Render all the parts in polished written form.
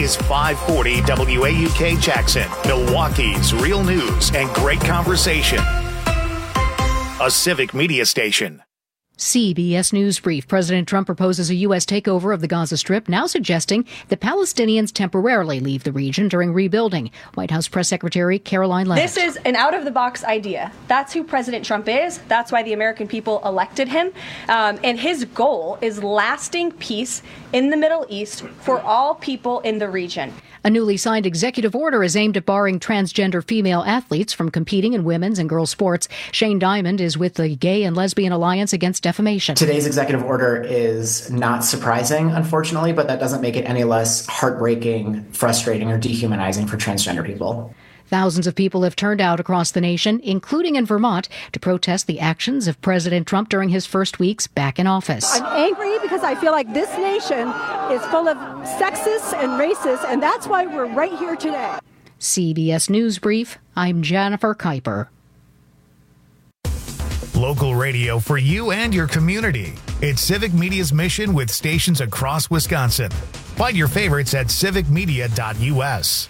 is 540 WAUK Jackson, Milwaukee's real news and great conversation. A Civic Media station. CBS News Brief. President Trump proposes a U.S. takeover of the Gaza Strip, now suggesting that Palestinians temporarily leave the region during rebuilding. White House Press Secretary Caroline Levitt. This is an out-of-the-box idea. That's who President Trump is. That's why the American people elected him. And his goal is lasting peace in the Middle East for all people in the region. A newly signed executive order is aimed at barring transgender female athletes from competing in women's and girls' sports. Shane Diamond is with the Gay and Lesbian Alliance Against Defamation. Today's executive order is not surprising, unfortunately, but that doesn't make it any less heartbreaking, frustrating, or dehumanizing for transgender people. Thousands of people have turned out across the nation, including in Vermont, to protest the actions of President Trump during his first weeks back in office. I'm angry because I feel like this nation is full of sexists and racists, and that's why we're right here today. CBS News Brief, I'm Jennifer Kuiper. Local radio for you and your community. It's Civic Media's mission with stations across Wisconsin. Find your favorites at civicmedia.us.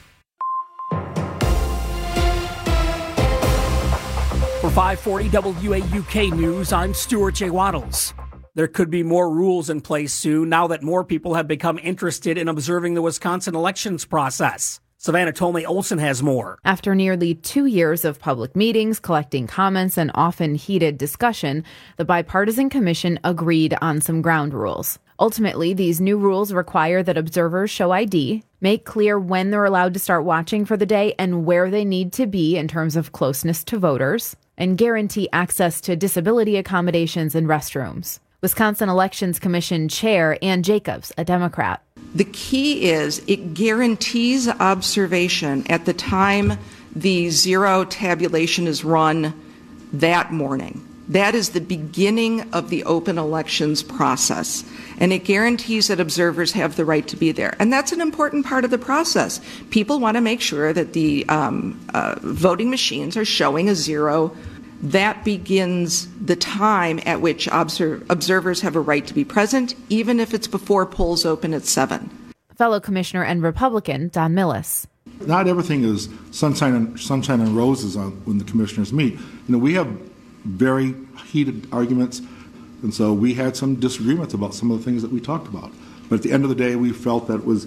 For 540 WAUK News, I'm Stuart J. Waddles. There could be more rules in place soon now that more people have become interested in observing the Wisconsin elections process. Savannah Tomei Olsen has more. After nearly 2 years of public meetings, collecting comments, and often heated discussion, the bipartisan commission agreed on some ground rules. Ultimately, these new rules require that observers show ID, make clear when they're allowed to start watching for the day and where they need to be in terms of closeness to voters, and guarantee access to disability accommodations and restrooms. Wisconsin Elections Commission Chair Ann Jacobs, a Democrat. The key is it guarantees observation at the time the zero tabulation is run that morning. That is the beginning of the open elections process, and it guarantees that observers have the right to be there. And that's an important part of the process. People want to make sure that the voting machines are showing a zero. That begins the time at which observers have a right to be present, even if it's before polls open at 7. Fellow Commissioner and Republican Don Millis. Not everything is sunshine and roses when the commissioners meet. We have very heated arguments, and so we had some disagreements about some of the things that we talked about. But at the end of the day, we felt that it was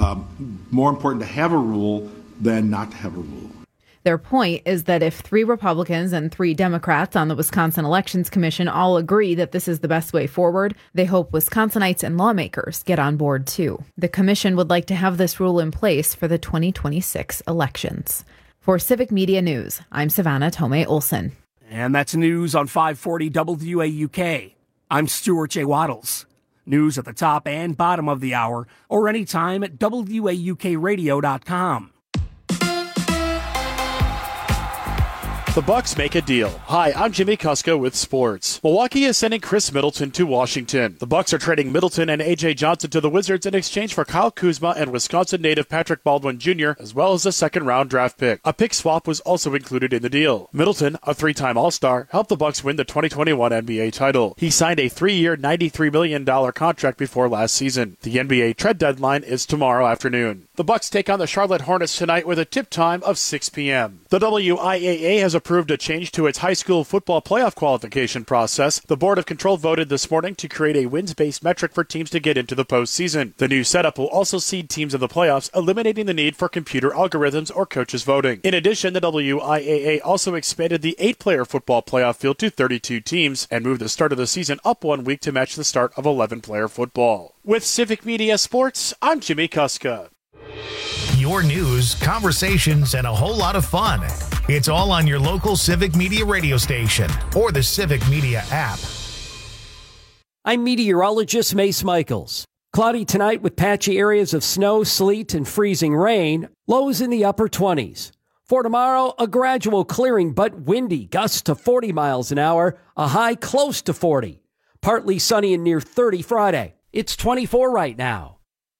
more important to have a rule than not to have a rule. Their point is that if 3 Republicans and 3 Democrats on the Wisconsin Elections Commission all agree that this is the best way forward, they hope Wisconsinites and lawmakers get on board too. The commission would like to have this rule in place for the 2026 elections. For Civic Media News, I'm Savannah Tomei Olsen. And that's news on 540 WAUK. I'm Stuart J. Waddles. News at the top and bottom of the hour, or anytime at WAUKradio.com. The Bucks make a deal. Hi, I'm Jimmy Kuska with sports. Milwaukee is sending Chris Middleton to Washington. The Bucks are trading Middleton and A.J. Johnson to the Wizards in exchange for Kyle Kuzma and Wisconsin native Patrick Baldwin Jr., as well as a second-round draft pick. A pick swap was also included in the deal. Middleton, a 3-time All-Star, helped the Bucks win the 2021 NBA title. He signed a 3-year, $93 million contract before last season. The NBA trade deadline is tomorrow afternoon. The Bucks take on the Charlotte Hornets tonight with a tip time of 6 p.m. The WIAA has approved a change to its high school football playoff qualification process. The Board of Control voted this morning to create a wins-based metric for teams to get into the postseason. The new setup will also seed teams in the playoffs, eliminating the need for computer algorithms or coaches voting. In addition, the WIAA also expanded the 8-player football playoff field to 32 teams and moved the start of the season up 1 week to match the start of 11-player football. With Civic Media Sports, I'm Jimmy Kuska. Your news, conversations, and a whole lot of fun. It's all on your local Civic Media radio station or the Civic Media app. I'm meteorologist Mace Michaels. Cloudy tonight with patchy areas of snow, sleet, and freezing rain. Lows in the upper 20s. For tomorrow, a gradual clearing but windy, gusts to 40 miles an hour, a high close to 40. Partly sunny and near 30 Friday. It's 24 right now.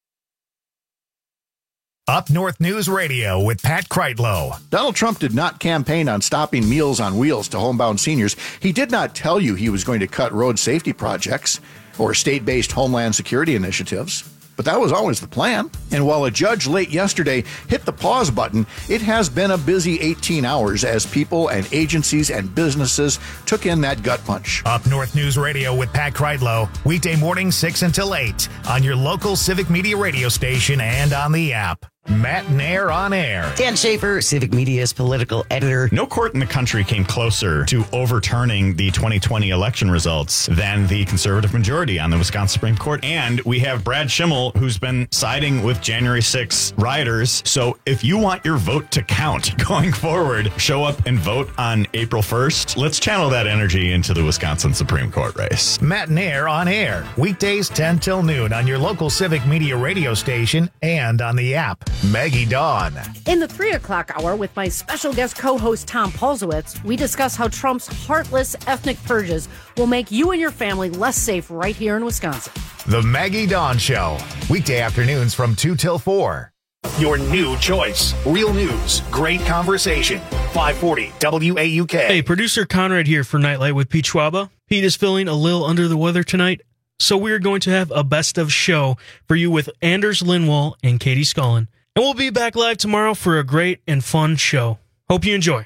Up North News Radio with Pat Kreitlow. Donald Trump did not campaign on stopping Meals on Wheels to homebound seniors. He did not tell you he was going to cut road safety projects or state-based homeland security initiatives. but that was always the plan. And while a judge late yesterday hit the pause button, it has been a busy 18 hours as people and agencies and businesses took in that gut punch. Up North News Radio with Pat Kreitlow, weekday morning 6 until 8 on your local Civic Media radio station and on the app. Matt Nair on air. Dan Schaefer, Civic Media's political editor. No court in the country came closer to overturning the 2020 election results than the conservative majority on the Wisconsin Supreme Court. And we have Brad Schimmel, who's been siding with January 6 rioters. So if you want your vote to count going forward, show up and vote on April 1st. Let's channel that energy into the Wisconsin Supreme Court race. Matt Nair on air. Weekdays 10 till noon on your local Civic Media radio station and on the app. Maggie Dawn. In the 3 o'clock hour with my special guest co-host Tom Polzowitz, we discuss how Trump's heartless ethnic purges will make you and your family less safe right here in Wisconsin. The Maggie Dawn Show. Weekday afternoons from 2 till 4. Your new choice. Real news. Great conversation. 540 WAUK. Hey, producer Conrad here for Nightlight with Pete Schwaba. Pete is feeling a little under the weather tonight, so we're going to have a best of show for you with Anders Lindwall and Katie Scullin. And we'll be back live tomorrow for a great and fun show. Hope you enjoy.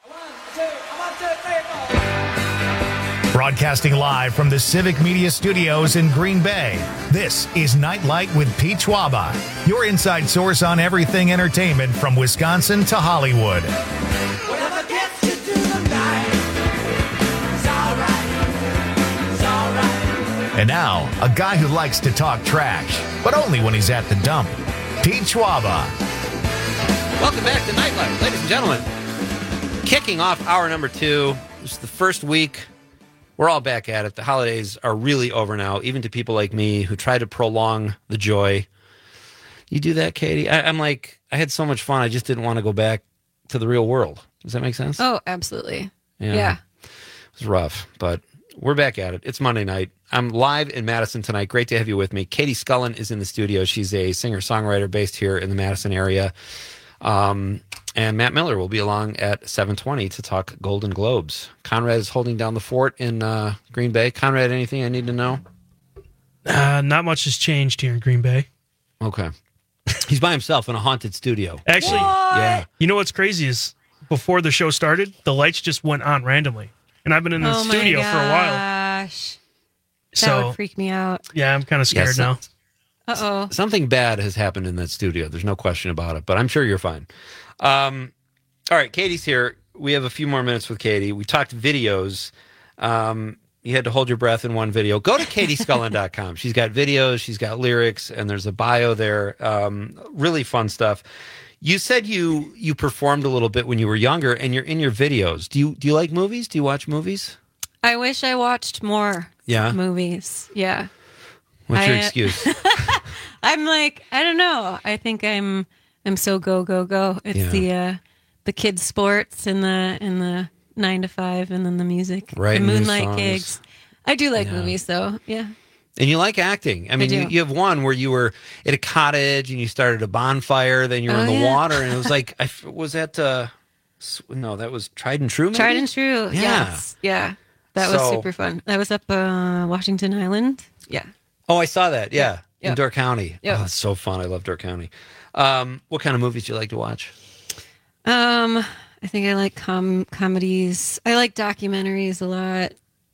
Broadcasting live from the Civic Media Studios in Green Bay, this is Nightlight with Pete Schwaba, your inside source on everything entertainment from Wisconsin to Hollywood. And now, a guy who likes to talk trash, but only when he's at the dump. Pete Schwaba. Welcome back to Nightlight, ladies and gentlemen. Kicking off hour number 2. This is the first week. We're all back at it. The holidays are really over now, even to people like me who try to prolong the joy. You do that, Katie? I'm like, I had so much fun. I just didn't want to go back to the real world. Does that make sense? Oh, absolutely. Yeah. It was rough, but we're back at it. It's Monday night. I'm live in Madison tonight. Great to have you with me. Katie Scullin is in the studio. She's a singer-songwriter based here in the Madison area. And Matt Miller will be along at 7:20 to talk Golden Globes. Conrad is holding down the fort in Green Bay. Conrad, anything I need to know? Not much has changed here in Green Bay. Okay. He's by himself in a haunted studio. Actually, yeah. You know what's crazy is before the show started, the lights just went on randomly. And I've been in the studio for a while. Gosh. That So, would freak me out. Yeah, I'm kind of scared now. Uh-oh. Something bad has happened in that studio. There's no question about it, but I'm sure you're fine. All right, Katie's here. We have a few more minutes with Katie. We talked videos. You had to hold your breath in one video. Go to katiescullin.com. She's got videos, she's got lyrics, and there's a bio there. Really fun stuff. You said you performed a little bit when you were younger, and you're in your videos. Do you like movies? Do you watch movies? I wish I watched more movies. Yeah. What's your excuse? I'm like, I don't know. I think I'm so go. It's the kids' sports and the 9 to 5 and then the music. Right. The moonlight gigs. I do like movies though. Yeah. And you like acting. I mean, you have one where you were at a cottage and you started a bonfire, then you were in the water, and it was like, was that, no, that was Tried and True, maybe? Tried and True, Yeah. yes. Yeah, that was super fun. That was up Washington Island. Yeah. Oh, I saw that, yeah. Yep. In Door County. Yep. Oh, it's so fun. I love Door County. What kind of movies do you like to watch? I think I like comedies. I like documentaries a lot.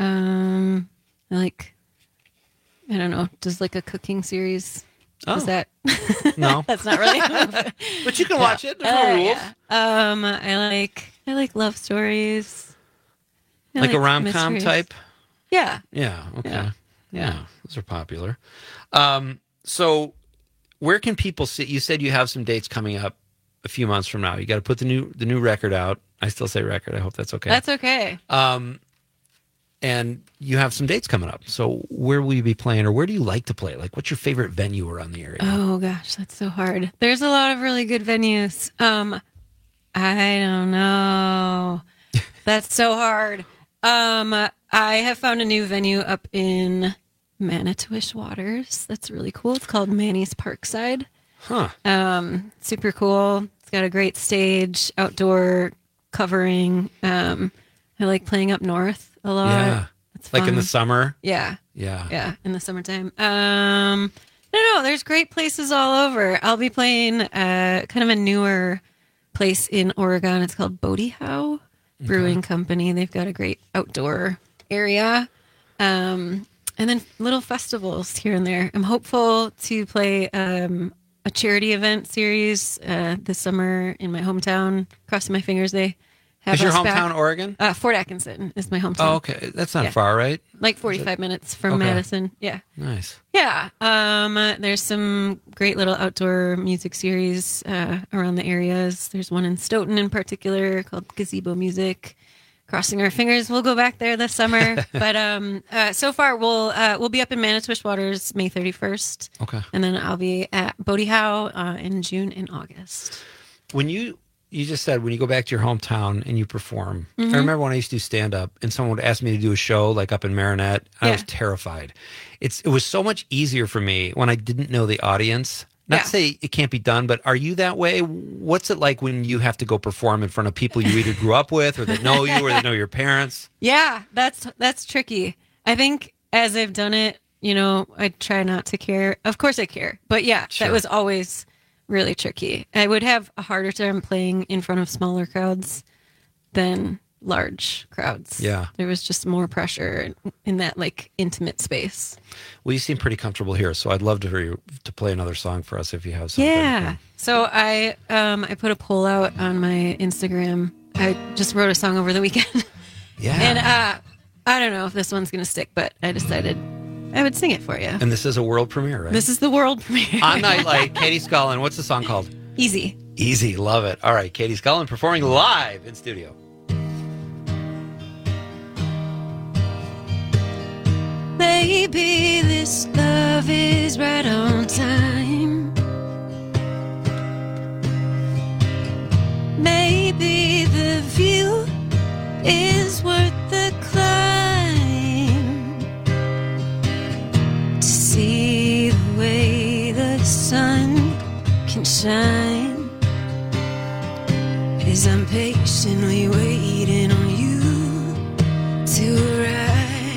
I don't know, does like a cooking series. Oh. Is that? No. That's not really. But you can watch it. There's no rules. Yeah. I like love stories. I like a rom-com mysteries. type? Yeah. Yeah. Okay. Yeah. Those are popular. So where can people see? You said you have some dates coming up a few months from now. You got to put the new record out. I still say record. I hope that's okay. That's okay. And you have some dates coming up. So where will you be playing, or where do you like to play? Like, what's your favorite venue around the area? Oh gosh, that's so hard. There's a lot of really good venues. I don't know. That's so hard. I have found a new venue up in Manitowish Waters. That's really cool. It's called Manny's Parkside. Huh. Super cool. It's got a great stage, outdoor covering. I like playing up north a lot. Yeah. It's like fun. in the summer? Yeah. Yeah. Yeah, in the summertime. No, No, there's great places all over. I'll be playing kind of a newer place in Oregon. It's called Bodie Howe Brewing Company. They've got a great outdoor area. And then little festivals here and there. I'm hopeful to play a charity event series this summer in my hometown. Crossing my fingers they have Is your us hometown back. Oregon? Fort Atkinson is my hometown. Oh, okay. That's not far, right? Like 45 minutes from Madison. Yeah. Nice. Yeah. There's some great little outdoor music series around the areas. There's one in Stoughton in particular called Gazebo Music. Crossing our fingers, we'll go back there this summer. But so far, we'll be up in Manitowish Waters May 31st. Okay. And then I'll be at Bodie Howe in June and August. When you just said when you go back to your hometown and you perform, Mm-hmm. I remember when I used to do stand-up and someone would ask me to do a show like up in Marinette. I was terrified. It was so much easier for me when I didn't know the audience. Not to say it can't be done, but are you that way? What's it like when you have to go perform in front of people you either grew up with or that know you or that know your parents? Yeah, that's tricky. I think as I've done it, I try not to care. Of course I care. But yeah, Sure. that was always really tricky. I would have a harder time playing in front of smaller crowds than large crowds. Yeah. There was just more pressure in that like intimate space. Well, you seem pretty comfortable here, so I'd love to hear you to play another song for us if you have something. Yeah. So I put a poll out on my Instagram. I just wrote a song over the weekend. Yeah. And I don't know if this one's going to stick, but I decided I would sing it for you. And this is a world premiere, right? This is the world premiere. On Nightlight, Katie Scullin. What's the song called? Easy. Easy. Love it. All right, Katie Scullin performing live in studio. Maybe this love is right on time. Maybe the view is worth the climb. To see the way the sun can shine as I'm patiently waiting on you to arrive.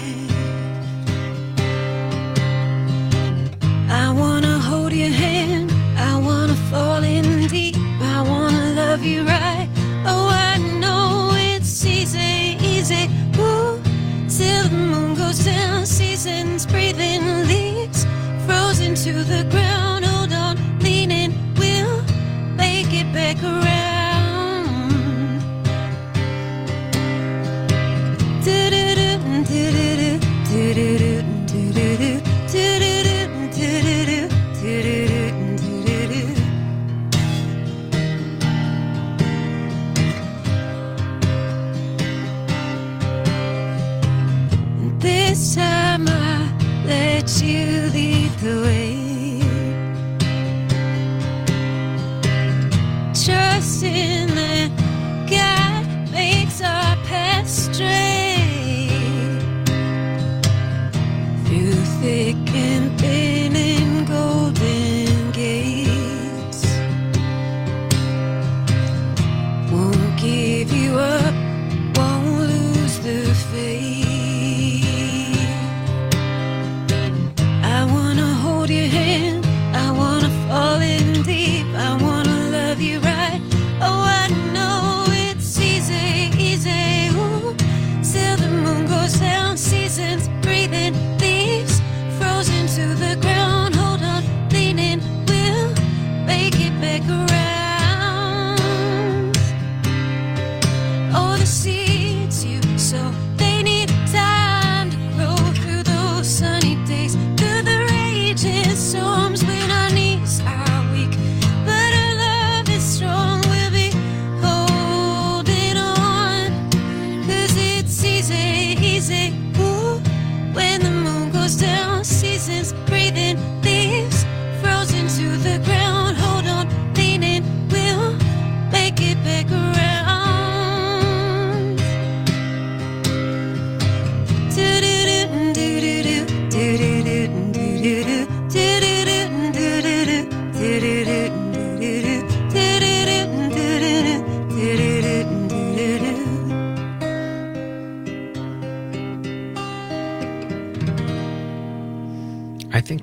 I wanna hold your hand, I wanna fall in deep, I wanna love you right. Oh, I know it's easy, easy, ooh, till the moon goes down, seasons breathing leaves, frozen to the ground. Hold on, leaning, we'll make it back around. Do-do-do, do-do-do, do-do-do, do-do-do, do-do-do, do-do-do, do-do-do, do-do-do. This time I let you lead the way, trusting that God makes our path straight. Through thick and thin and golden gates, won't give you up, won't lose the faith. I wanna hold your hand, I wanna fall in deep, I wanna love you right. Oh,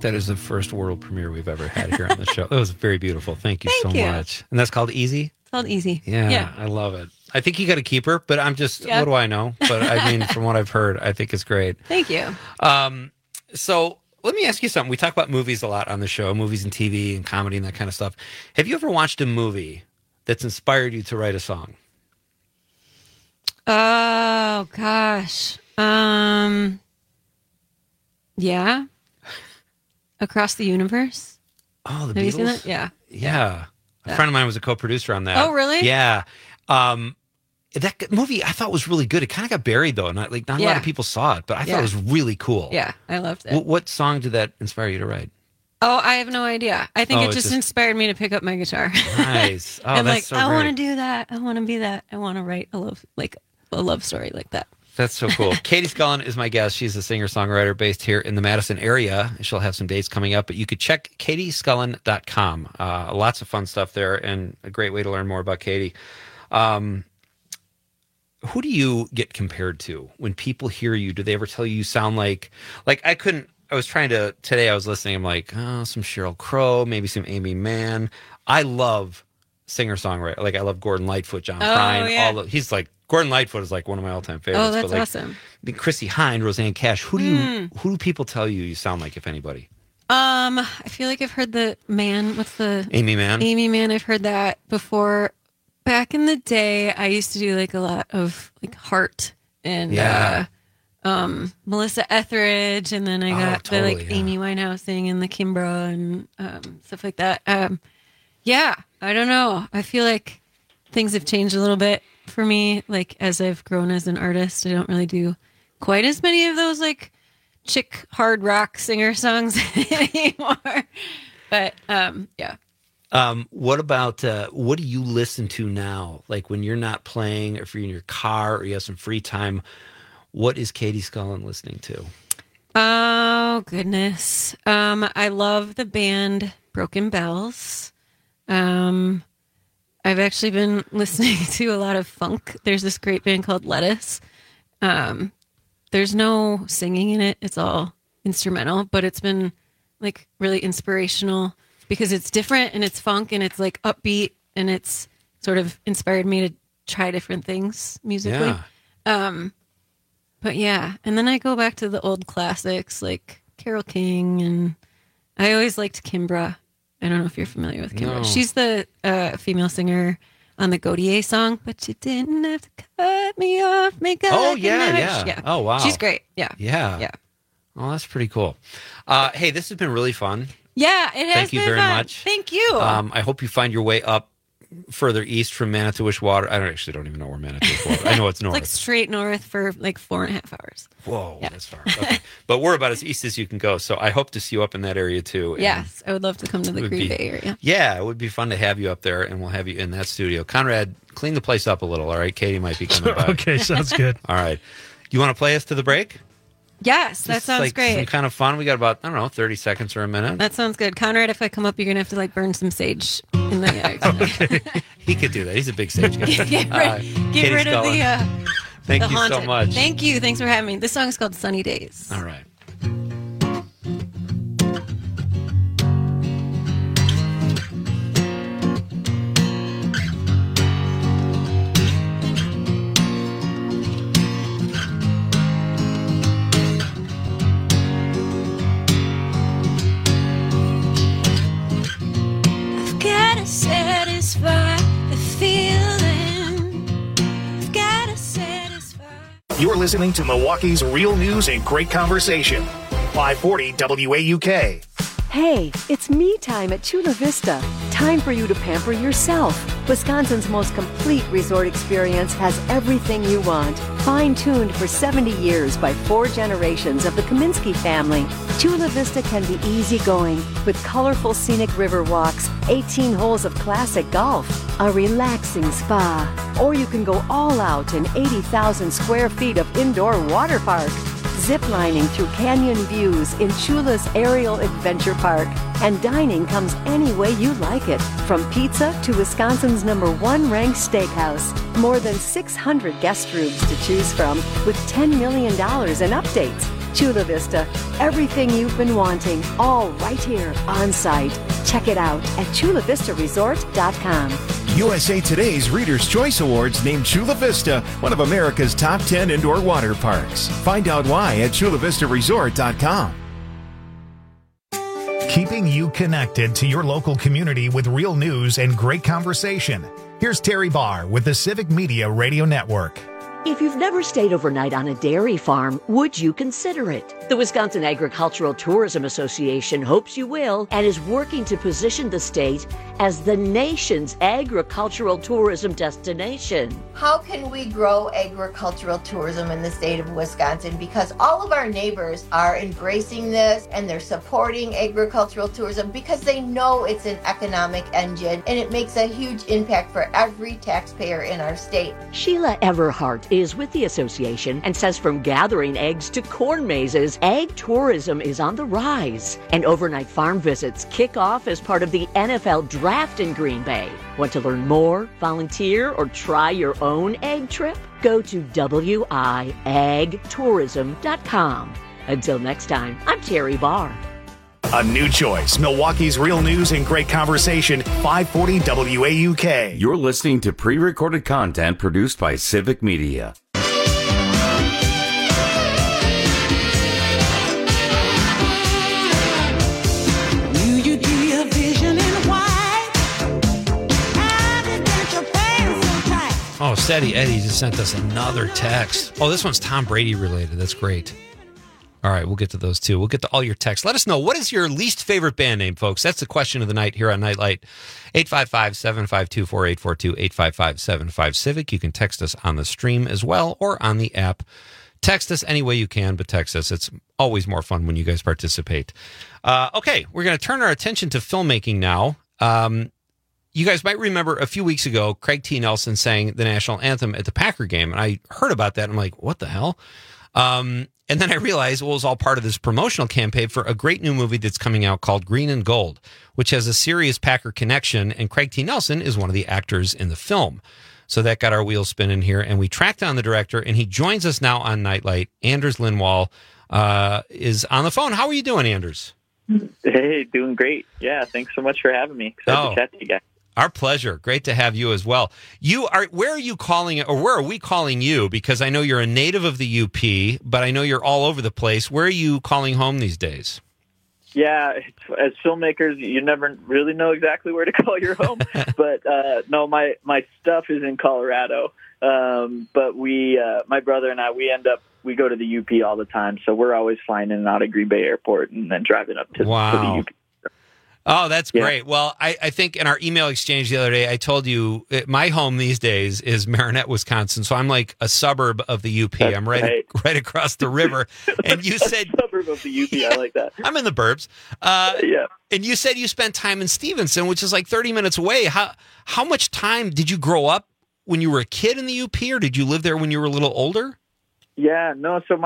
that is the first world premiere we've ever had here on the show. It was very beautiful. Thank you so you. much. And that's called Easy? It's called Easy. Yeah, I love it. I think you got to keep her, but I'm just, what do I know? But I mean, from what I've heard, I think it's great. Thank you. So let me ask you something. We talk about movies a lot on the show, movies and TV and comedy and that kind of stuff. Have you ever watched a movie that's inspired you to write a song? Oh, gosh. Yeah. Across the Universe. Oh, the Have Beatles? you seen that? Yeah. Yeah. A friend of mine was a co-producer on that. Oh, really? Yeah. That movie I thought was really good. It kind of got buried though. Not a lot of people saw it, but I thought it was really cool. Yeah, I loved it. What song did that inspire you to write? Oh, I have no idea. I think it just inspired me to pick up my guitar. Nice. Oh, and that's so I great. want to do that. I want to be that. I want to write a love story like that. That's so cool. Katie Scullin is my guest. She's a singer-songwriter based here in the Madison area. She'll have some dates coming up, but you could check katiescullin.com. Lots of fun stuff there and a great way to learn more about Katie. Who do you get compared to when people hear you? Do they ever tell you sound like I was listening. I'm like, oh, some Sheryl Crow, maybe some Amy Mann. I love singer-songwriter. Like I love Gordon Lightfoot, John Prine. Yeah. He's like, Gordon Lightfoot is like one of my all-time favorites. Oh, that's awesome. Chrissy Hynde, Roseanne Cash. Who do people tell you sound like, if anybody? I feel like I've heard the man. What's the Amy Mann? Amy Mann. I've heard that before. Back in the day, I used to do like a lot of like Heart and Melissa Etheridge, and then I got the Amy Winehouse thing and the Kimbra and stuff like that. I don't know. I feel like things have changed a little bit for me. Like as I've grown as an artist, I don't really do quite as many of those like chick hard rock singer songs anymore. But what about what do you listen to now? Like when you're not playing, or if you're in your car, or you have some free time, what is Katie Scullin listening to? Oh goodness, I love the band Broken Bells. I've actually been listening to a lot of funk. There's this great band called Lettuce. There's no singing in it; it's all instrumental, but it's been like really inspirational. Because it's different and it's funk and it's like upbeat and it's sort of inspired me to try different things musically. Yeah. But yeah, and then I go back to the old classics like Carole King, and I always liked Kimbra. I don't know if you're familiar with Kimbra. No. She's the female singer on the Gaudier song, but you didn't have to cut me off, make a yeah. Oh, wow. She's great. Yeah. Oh, that's pretty cool. Hey, this has been really fun. Yeah, it has. Thank you very much. Thank you. I hope you find your way up further east from Manitowish Water. I don't even know where Manitowish Water. I know it's north. It's like straight north for like 4.5 hours. Whoa, that's far. Okay. But we're about as east as you can go. So I hope to see you up in that area too. Yes, I would love to come to the Green Bay area. Yeah, it would be fun to have you up there, and we'll have you in that studio. Conrad, clean the place up a little. All right, Katie might be coming back. Okay, sounds good. All right, you want to play us to the break? Yes, that sounds great. Some kind of fun. We got about 30 seconds or a minute. That sounds good. Conrad, if I come up, you're gonna have to burn some sage in the yard. Okay. He could do that. He's a big sage guy. Get rid of the Thank the you haunted. so much. Thank you. Thanks for having me. This song is called Sunny Days. All right. Satisfy the feeling. I've gotta satisfy. You're listening to Milwaukee's real news and great conversation. 540 WAUK. Hey, it's me time at Chula Vista. Time for you to pamper yourself. Wisconsin's most complete resort experience has everything you want. Fine-tuned for 70 years by 4 generations of the Kaminsky family. Chula Vista can be easygoing with colorful scenic river walks, 18 holes of classic golf, a relaxing spa. Or you can go all out in 80,000 square feet of indoor water park. Ziplining through canyon views in Chula's Aerial Adventure Park. And dining comes any way you like it, from pizza to Wisconsin's #1 ranked steakhouse. More than 600 guest rooms to choose from with $10 million in updates. Chula Vista, everything you've been wanting, all right here on site. Check it out at chulavistaresort.com. USA Today's Reader's Choice Awards named Chula Vista one of America's top 10 indoor water parks. Find out why at chulavistaresort.com. Keeping you connected to your local community with real news and great conversation. Here's Terry Barr with the Civic Media Radio Network. If you've never stayed overnight on a dairy farm, would you consider it? The Wisconsin Agricultural Tourism Association hopes you will and is working to position the state as the nation's agricultural tourism destination. How can we grow agricultural tourism in the state of Wisconsin? Because all of our neighbors are embracing this and they're supporting agricultural tourism because they know it's an economic engine and it makes a huge impact for every taxpayer in our state. Sheila Everhart is with the association and says from gathering eggs to corn mazes, ag tourism is on the rise. And overnight farm visits kick off as part of the NFL Draft in Green Bay. Want to learn more, volunteer, or try your own egg trip? Go to wiagtourism.com. Until next time, I'm Terry Barr. A new choice, Milwaukee's real news and great conversation, 540 WAUK. You're listening to pre-recorded content produced by Civic Media. Oh, Steady Eddie just sent us another text. Oh, this one's Tom Brady related. That's great. All right, we'll get to those too. We'll get to all your texts. Let us know, what is your least favorite band name, folks? That's the question of the night here on Nightlight. 855-752-4842, 855-75-CIVIC. You can text us on the stream as well or on the app. Text us any way you can, but text us. It's always more fun when you guys participate. Okay, we're going to turn our attention to filmmaking now. You guys might remember a few weeks ago, Craig T. Nelson sang the national anthem at the Packer game, and I heard about that, and I'm like, what the hell? And then I realized it was all part of this promotional campaign for a great new movie that's coming out called Green and Gold, which has a serious Packer connection, and Craig T. Nelson is one of the actors in the film. So that got our wheels spinning here, and we tracked down the director, and he joins us now on Nightlight. Anders Lindwall is on the phone. How are you doing, Anders? Hey, doing great. Yeah, thanks so much for having me. Excited to chat to you guys. Our pleasure. Great to have you as well. Where are you calling, or where are we calling you? Because I know you're a native of the UP, but I know you're all over the place. Where are you calling home these days? Yeah, as filmmakers, you never really know exactly where to call your home. But no, my stuff is in Colorado. But my brother and I, we go to the UP all the time. So we're always flying in and out of Green Bay Airport and then driving up to the UP. Oh, that's great. Well, I think in our email exchange the other day, I told you my home these days is Marinette, Wisconsin. So I'm like a suburb of the UP. That's I'm right across the river. And you said suburb of the UP. I like that. I'm in the burbs. Yeah. And you said you spent time in Stevenson, which is like 30 minutes away. How much time did you grow up when you were a kid in the UP, or did you live there when you were a little older? Yeah, no. So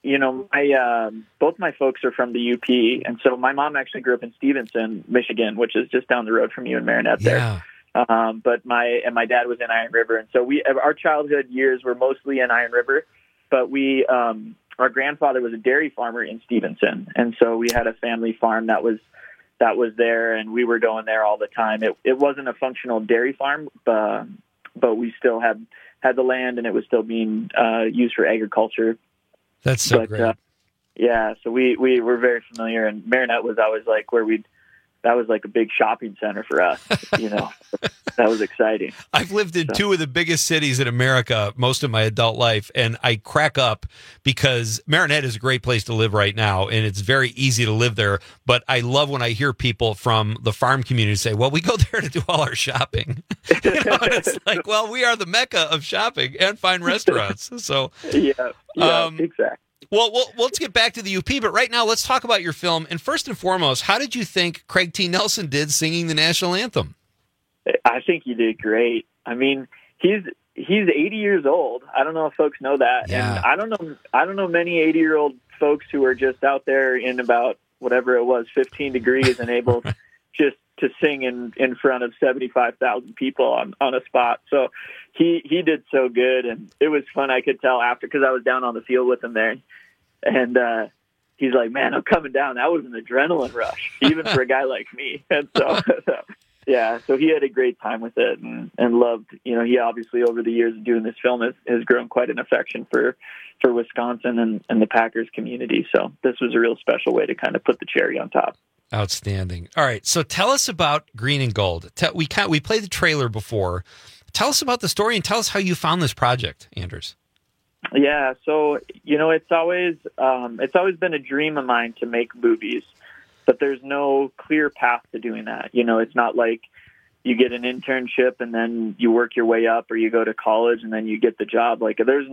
both my folks are from the UP, and so my mom actually grew up in Stevenson, Michigan, which is just down the road from you in Marinette there. But my dad was in Iron River, and so our childhood years were mostly in Iron River. But our grandfather was a dairy farmer in Stevenson, and so we had a family farm that was there, and we were going there all the time. It wasn't a functional dairy farm, but we still had the land, and it was still being used for agriculture. That's so great. Yeah, so we were very familiar, and Marinette was always like that was like a big shopping center for us, That was exciting. I've lived in two of the biggest cities in America most of my adult life, and I crack up because Marinette is a great place to live right now, and it's very easy to live there. But I love when I hear people from the farm community say, well, we go there to do all our shopping. And it's like, well, we are the mecca of shopping and fine restaurants. So yeah, exactly. Well, let's get back to the UP, but right now let's talk about your film. And first and foremost, how did you think Craig T. Nelson did singing the national anthem? I think he did great. I mean, he's 80 years old. I don't know if folks know that. Yeah. And I don't know many 80-year-old folks who are just out there in about whatever it was, 15 degrees and able just to sing in front of 75,000 people on a spot. So he did so good, and it was fun. I could tell after, because I was down on the field with him there, and he's like, man, I'm coming down. That was an adrenaline rush, even for a guy like me. And so, yeah, so he had a great time with it and loved, he obviously over the years of doing this film has grown quite an affection for Wisconsin and the Packers community. So this was a real special way to kind of put the cherry on top. Outstanding. All right, so tell us about Green and Gold. We played the trailer before. Tell us about the story and tell us how you found this project, Anders. Yeah, so it's always been a dream of mine to make movies, but there's no clear path to doing that. It's not like you get an internship and then you work your way up, or you go to college and then you get the job. Like there's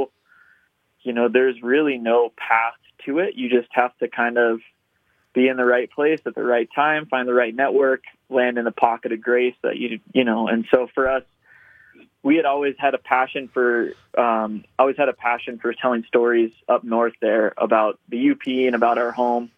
really no path to it. You just have to kind of be in the right place at the right time, find the right network, land in the pocket of grace that and so for us, we had always had a passion for telling stories up north there about the UP and about our home.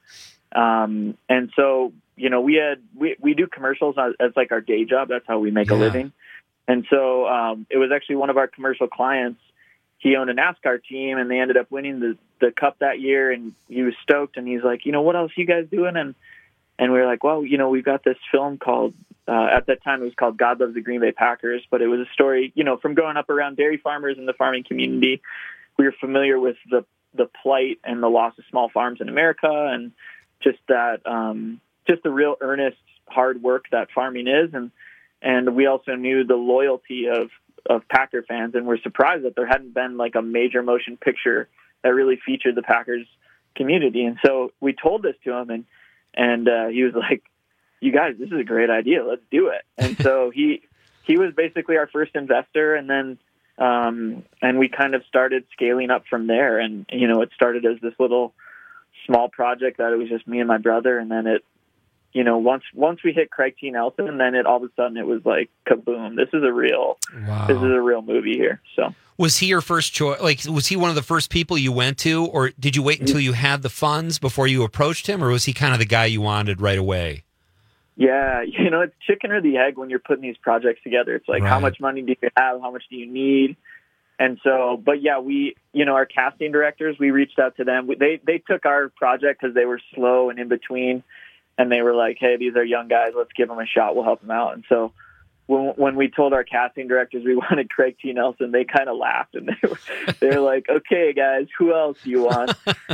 And so, we do commercials as like our day job. That's how we make a living. And so, it was actually one of our commercial clients. He owned a NASCAR team and they ended up winning the cup that year. And he was stoked and he's like, what else are you guys doing? And we were like, well, we've got this film called, at that time it was called God Loves the Green Bay Packers, but it was a story, from growing up around dairy farmers in the farming community. We were familiar with the plight and the loss of small farms in America, and just that, just the real earnest hard work that farming is. And we also knew the loyalty of Packer fans, and we're surprised that there hadn't been like a major motion picture that really featured the Packers community. And so we told this to him, and he was like, you guys, this is a great idea. Let's do it. And so he was basically our first investor. And then, and we kind of started scaling up from there. And, it started as this little small project that it was just me and my brother. And then it, once we hit Craig T. Nelson, then all of a sudden it was like, kaboom, this is a real movie here. So. Was he your first choice? Like, was he one of the first people you went to, or did you wait until you had the funds before you approached him, or was he kind of the guy you wanted right away? Yeah, it's chicken or the egg when you're putting these projects together. It's like, How much money do you have? How much do you need? And so, but yeah, we, our casting directors, we reached out to them. They took our project because they were slow and in between, and they were like, hey, these are young guys. Let's give them a shot. We'll help them out. And so when we told our casting directors we wanted Craig T. Nelson, they kind of laughed, and they were like, okay, guys, who else do you want?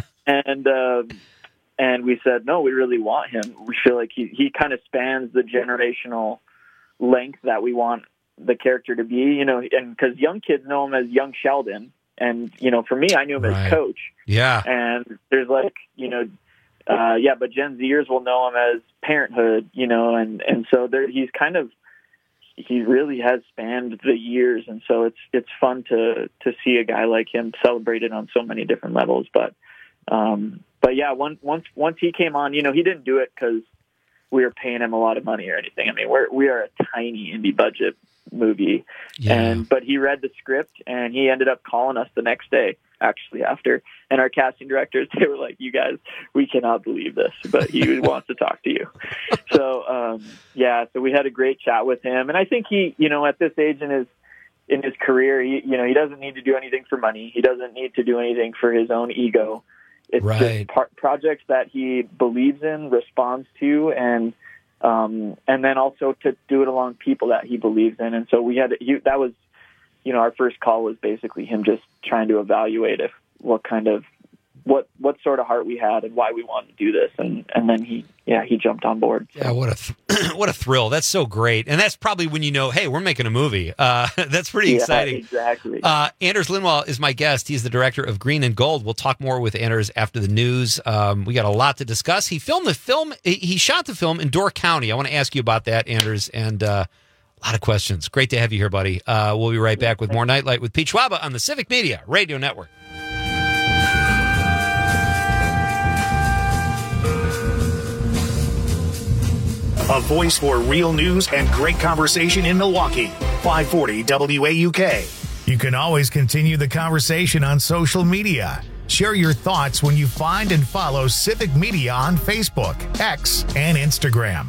And we said, no, we really want him. We feel like he kind of spans the generational length that we want the character to be, and because young kids know him as young Sheldon. And, for me, I knew him as Coach. Yeah. And there's like, but Gen Zers will know him as Parenthood, and so he really has spanned the years. And so it's fun to see a guy like him celebrated on so many different levels. But yeah, once he came on, he didn't do it because we were paying him a lot of money or anything. I mean, we are a tiny indie budget movie, but he read the script and he ended up calling us the next day, actually after. And our casting directors, they were like, "You guys, we cannot believe this, but he wants to talk to you." So so we had a great chat with him, and I think he, at this age in his career, he doesn't need to do anything for money. He doesn't need to do anything for his own ego. It's just projects that he believes in, responds to, and then also to do it along people that he believes in. And so that was, our first call was basically him just trying to evaluate what sort of heart we had and why we wanted to do this. And then he jumped on board. So. Yeah. What a thrill. That's so great. And that's probably when hey, we're making a movie. That's pretty exciting. Exactly. Anders Lindwall is my guest. He's the director of Green and Gold. We'll talk more with Anders after the news. We got a lot to discuss. He filmed the film. He shot the film in Door County. I want to ask you about that, Anders, and a lot of questions. Great to have you here, buddy. We'll be right back with more Nightlight with Pete Schwaba on the Civic Media Radio Network. A voice for real news and great conversation in Milwaukee. 540 WAUK. You can always continue the conversation on social media. Share your thoughts when you find and follow Civic Media on Facebook, X, and Instagram.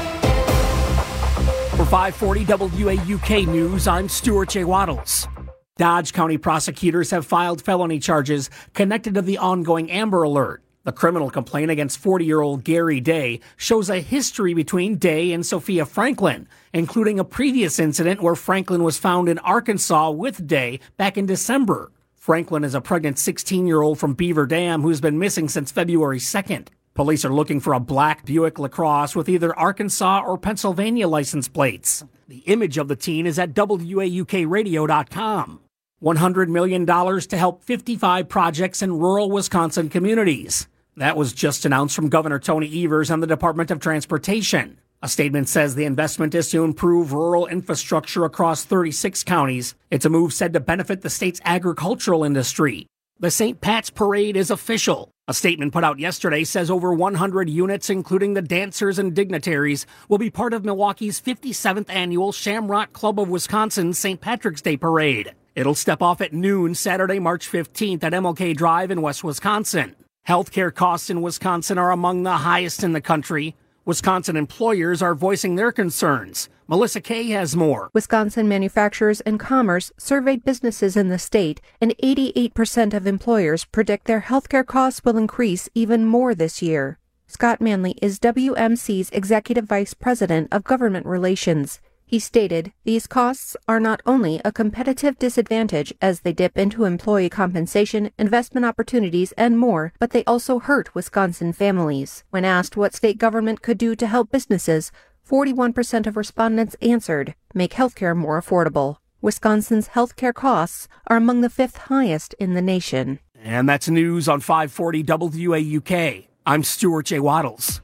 For 540 WAUK News, I'm Stuart J. Waddles. Dodge County prosecutors have filed felony charges connected to the ongoing Amber Alert. The criminal complaint against 40-year-old Gary Day shows a history between Day and Sophia Franklin, including a previous incident where Franklin was found in Arkansas with Day back in December. Franklin is a pregnant 16-year-old from Beaver Dam who's been missing since February 2nd. Police are looking for a black Buick LaCrosse with either Arkansas or Pennsylvania license plates. The image of the teen is at WAUKradio.com. $100 million to help 55 projects in rural Wisconsin communities. That was just announced from Governor Tony Evers and the Department of Transportation. A statement says the investment is to improve rural infrastructure across 36 counties. It's a move said to benefit the state's agricultural industry. The St. Pat's Parade is official. A statement put out yesterday says over 100 units, including the dancers and dignitaries, will be part of Milwaukee's 57th annual Shamrock Club of Wisconsin St. Patrick's Day Parade. It'll step off at noon Saturday, March 15th at MLK Drive in West Wisconsin. Healthcare costs in Wisconsin are among the highest in the country. Wisconsin employers are voicing their concerns. Melissa Kay has more. Wisconsin Manufacturers and Commerce surveyed businesses in the state, and 88% of employers predict their healthcare costs will increase even more this year. Scott Manley is WMC's Executive Vice President of Government Relations. He stated, these costs are not only a competitive disadvantage as they dip into employee compensation, investment opportunities, and more, but they also hurt Wisconsin families. When asked what state government could do to help businesses, 41% of respondents answered, make healthcare more affordable. Wisconsin's healthcare costs are among the 5th highest in the nation. And that's news on 540 WAUK. I'm Stuart J. Waddles.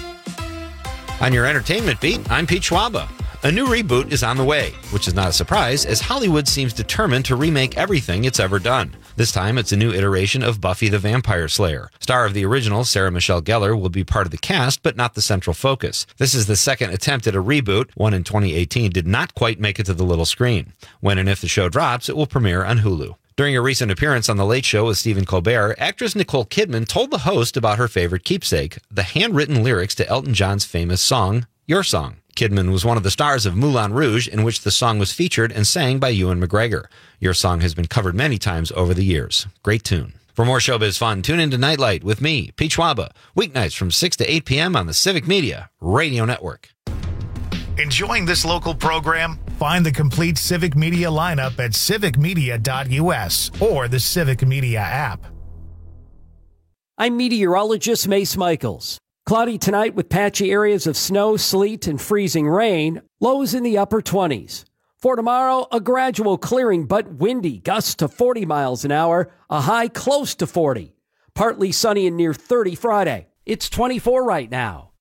On your entertainment beat, I'm Pete Schwaba. A new reboot is on the way, which is not a surprise, as Hollywood seems determined to remake everything it's ever done. This time, it's a new iteration of Buffy the Vampire Slayer. Star of the original, Sarah Michelle Gellar, will be part of the cast, but not the central focus. This is the second attempt at a reboot. One in 2018 did not quite make it to the little screen. When and if the show drops, it will premiere on Hulu. During a recent appearance on The Late Show with Stephen Colbert, actress Nicole Kidman told the host about her favorite keepsake, the handwritten lyrics to Elton John's famous song, Your Song. Kidman was one of the stars of Moulin Rouge, in which the song was featured and sang by Ewan McGregor. Your Song has been covered many times over the years. Great tune. For more showbiz fun, tune in to Nightlight with me, Pete Schwaba, weeknights from 6 to 8 p.m. on the Civic Media Radio Network. Enjoying this local program? Find the complete Civic Media lineup at civicmedia.us or the Civic Media app. I'm meteorologist Mace Michaels. Cloudy tonight with patchy areas of snow, sleet, and freezing rain. Lows in the upper 20s. For tomorrow, a gradual clearing but windy, gusts to 40 miles an hour, a high close to 40. Partly sunny and near 30 Friday. It's 24 right now.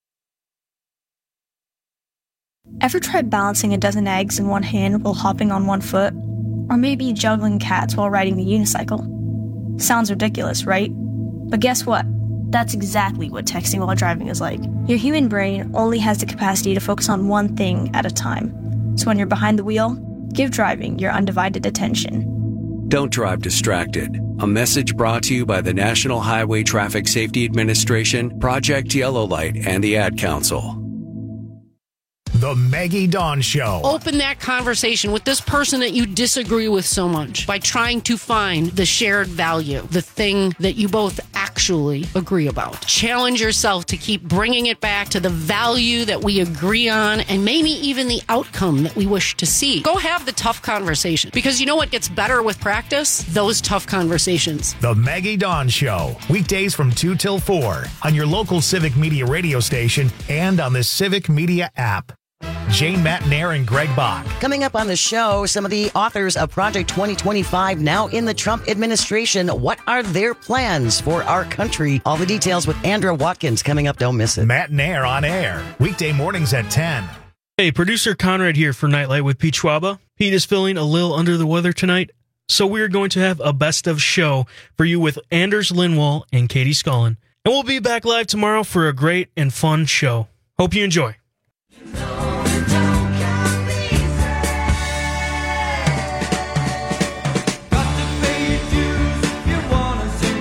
Ever tried balancing a dozen eggs in one hand while hopping on one foot? Or maybe juggling cats while riding the unicycle? Sounds ridiculous, right? But guess what? That's exactly what texting while driving is like. Your human brain only has the capacity to focus on one thing at a time. So when you're behind the wheel, give driving your undivided attention. Don't drive distracted. A message brought to you by the National Highway Traffic Safety Administration, Project Yellow Light, and the Ad Council. The Maggie Dawn Show. Open that conversation with this person that you disagree with so much by trying to find the shared value, the thing that you both actually agree about. Challenge yourself to keep bringing it back to the value that we agree on and maybe even the outcome that we wish to see. Go have the tough conversation, because you know what gets better with practice? Those tough conversations. The Maggie Dawn Show. Weekdays from 2 till 4 on your local Civic Media radio station and on the Civic Media app. Jane Matnair and Greg Bach. Coming up on the show, some of the authors of Project 2025 now in the Trump administration. What are their plans for our country? All the details with Andra Watkins coming up. Don't miss it. Matnair on air. Weekday mornings at 10. Hey, producer Conrad here for Nightlight with Pete Schwaba. Pete is feeling a little under the weather tonight, so we're going to have a best of show for you with Anders Lindwall and Katie Scullin. And we'll be back live tomorrow for a great and fun show. Hope you enjoy.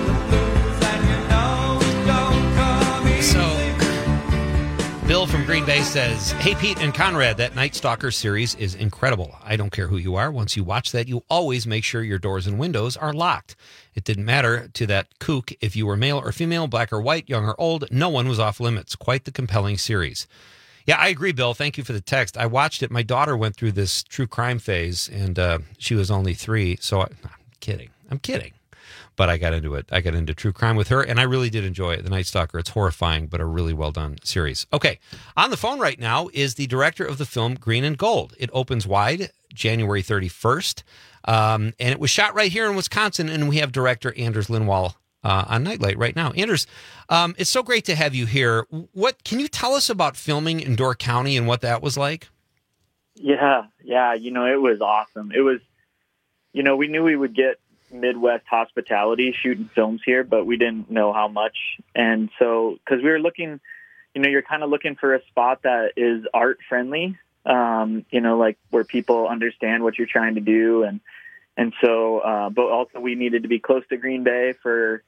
Bill from Green Bay Jose says, "Hey, Pete and Conrad, that Night Stalker series is incredible. I don't care who you are. Once you watch that, you always make sure your doors and windows are locked. It didn't matter to that kook if you were male or female, black or white, young or old. No one was off limits. Quite the compelling series." Yeah, I agree, Bill. Thank you for the text. I watched it. My daughter went through this true crime phase, and she was only 3. So I'm kidding. But I got into it. I got into true crime with her, and I really did enjoy it. The Night Stalker, it's horrifying, but a really well-done series. Okay, on the phone right now is the director of the film Green and Gold. It opens wide January 31st, and it was shot right here in Wisconsin, and we have director Anders Lindwall on Nightlight right now. Anders, it's so great to have you here. What can you tell us about filming in Door County and what that was like? Yeah, it was awesome. It was, we knew we would get Midwest hospitality shooting films here, but we didn't know how much. And so, because we were looking, you're kind of looking for a spot that is art friendly, like where people understand what you're trying to do. And so, but also we needed to be close to Green Bay for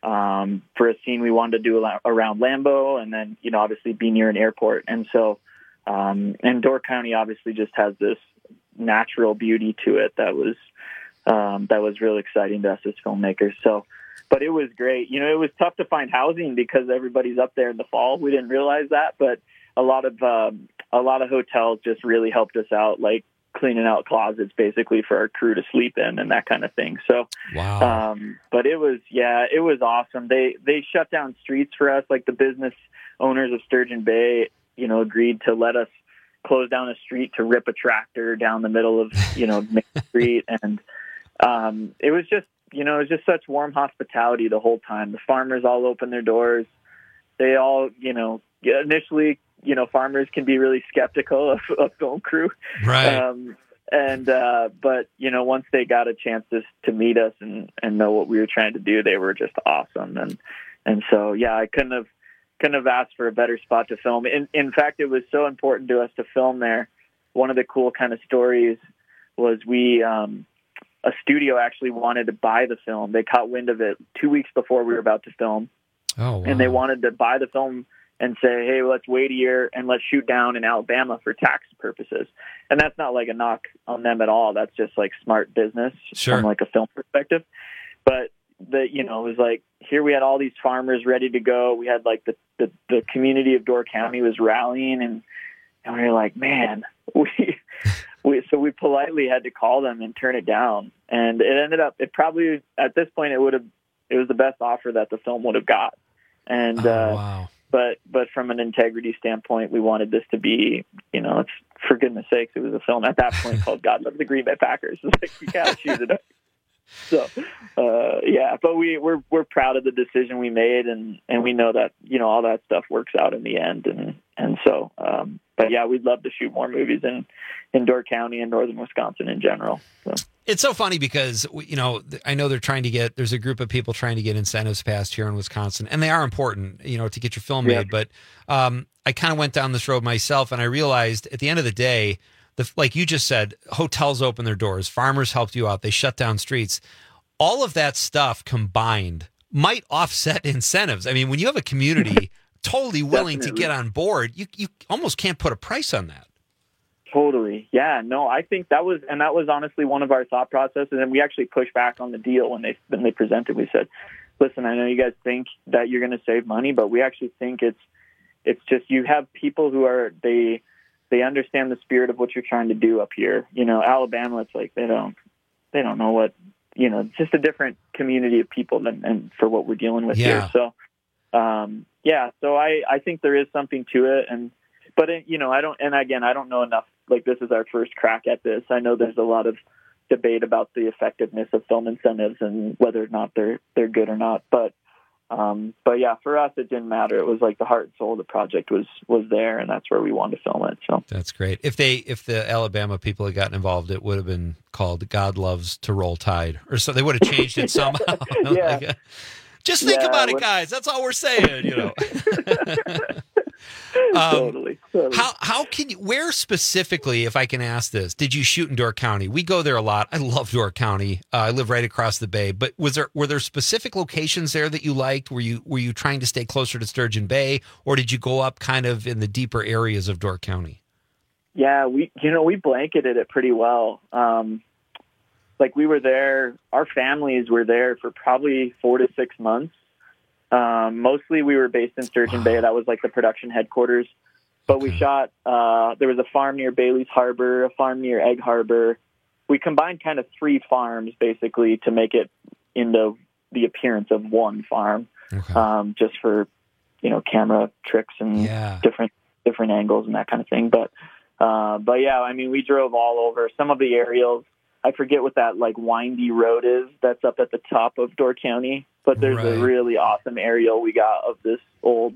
a scene we wanted to do around Lambeau, and then, obviously be near an airport. And so, and Door County obviously just has this natural beauty to it that was really exciting to us as filmmakers. So, but it was great. It was tough to find housing because everybody's up there in the fall. We didn't realize that, but a lot of hotels just really helped us out, like cleaning out closets basically for our crew to sleep in and that kind of thing. So, wow. But it was awesome. They shut down streets for us. Like the business owners of Sturgeon Bay, agreed to let us close down a street to rip a tractor down the middle of, Main Street. And, it was just such warm hospitality the whole time. The farmers all opened their doors. They all, initially, farmers can be really skeptical of film crew. Right. But once they got a chance to meet us and know what we were trying to do, they were just awesome. And so, yeah, I couldn't have asked for a better spot to film. In fact, it was so important to us to film there. One of the cool kind of stories was a studio actually wanted to buy the film. They caught wind of it 2 weeks before we were about to film. Oh, wow. And they wanted to buy the film and say, hey, let's wait a year and let's shoot down in Alabama for tax purposes. And that's not like a knock on them at all. That's just like smart business from like a film perspective. But it was like, here we had all these farmers ready to go. We had like the community of Door County was rallying, and we were like, man, so we politely had to call them and turn it down. And it ended up, at this point, it was the best offer that the film would have got. And, wow. But from an integrity standpoint, we wanted this to be, it's, for goodness sakes, it was a film at that point called God Love the Green Bay Packers. It's like, we gotta shoot it up. So, but we're proud of the decision we made, and we know that, all that stuff works out in the end. And so, but yeah, we'd love to shoot more movies in Door County and northern Wisconsin in general. So. It's so funny because, I know there's a group of people trying to get incentives passed here in Wisconsin, and they are important, to get your film made. But I kind of went down this road myself, and I realized at the end of the day, like you just said, hotels open their doors, farmers helped you out, they shut down streets. All of that stuff combined might offset incentives. I mean, when you have a community totally willing to get on board, you almost can't put a price on that. Totally. Yeah, no, I think that was honestly one of our thought processes. And we actually pushed back on the deal when they presented. We said, listen, I know you guys think that you're going to save money, but we actually think it's just, you have people who they understand the spirit of what you're trying to do up here. Alabama, it's like, they don't know what, it's just a different community of people and for what we're dealing with here. So, so I think there is something to it. But I don't know enough. Like, this is our first crack at this. I know there's a lot of debate about the effectiveness of film incentives and whether or not they're good or not. But yeah, for us, it didn't matter. It was like the heart and soul of the project was there, and that's where we wanted to film it. So that's great. If the Alabama people had gotten involved, it would have been called "God Loves to Roll Tide," or so. They would have changed it somehow. Yeah. Just think about it, guys. That's all we're saying. Totally. How can you, where specifically, if I can ask this, did you shoot in Door County? We go there a lot. I love Door County. I live right across the bay, but were there specific locations there that you liked? Were you trying to stay closer to Sturgeon Bay, or did you go up kind of in the deeper areas of Door County? Yeah, we blanketed it pretty well. Like we were there, our families were there for probably 4 to 6 months. Mostly we were based in Sturgeon Bay. That was like the production headquarters. But we shot, there was a farm near Bailey's Harbor, a farm near Egg Harbor. We combined kind of 3 farms basically to make it into the appearance of one farm, just for, camera tricks and different angles and that kind of thing. But yeah, I mean, we drove all over. Some of the aerials, I forget what that like windy road is that's up at the top of Door County, but there's a really awesome aerial we got of this old,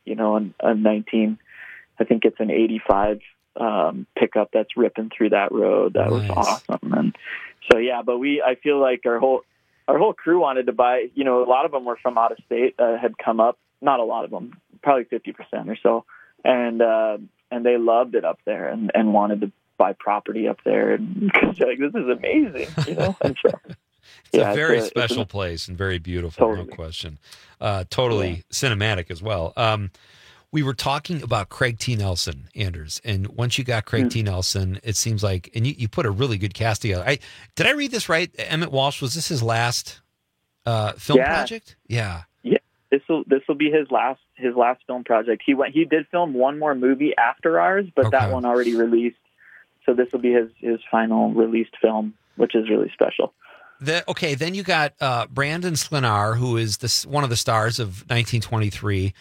I think it's an 85 pickup that's ripping through that road. That was awesome. And so, yeah, but I feel like our whole crew wanted to buy, a lot of them were from out of state, had come up, not a lot of them, probably 50% or so. And they loved it up there and wanted to buy property up there, and they're like, this is amazing, And so, it's a very special place and very beautiful, no question. Totally cinematic as well. We were talking about Craig T. Nelson, Anders, and once you got Craig T. Nelson, it seems like, and you put a really good cast together. Did I read this right? Emmett Walsh, was this his last film project? Yeah. This will be his last film project. He did film one more movie after ours, but that one already released. So this will be his final released film, which is really special. Then you got Brandon Slinar, who is one of the stars of 1923.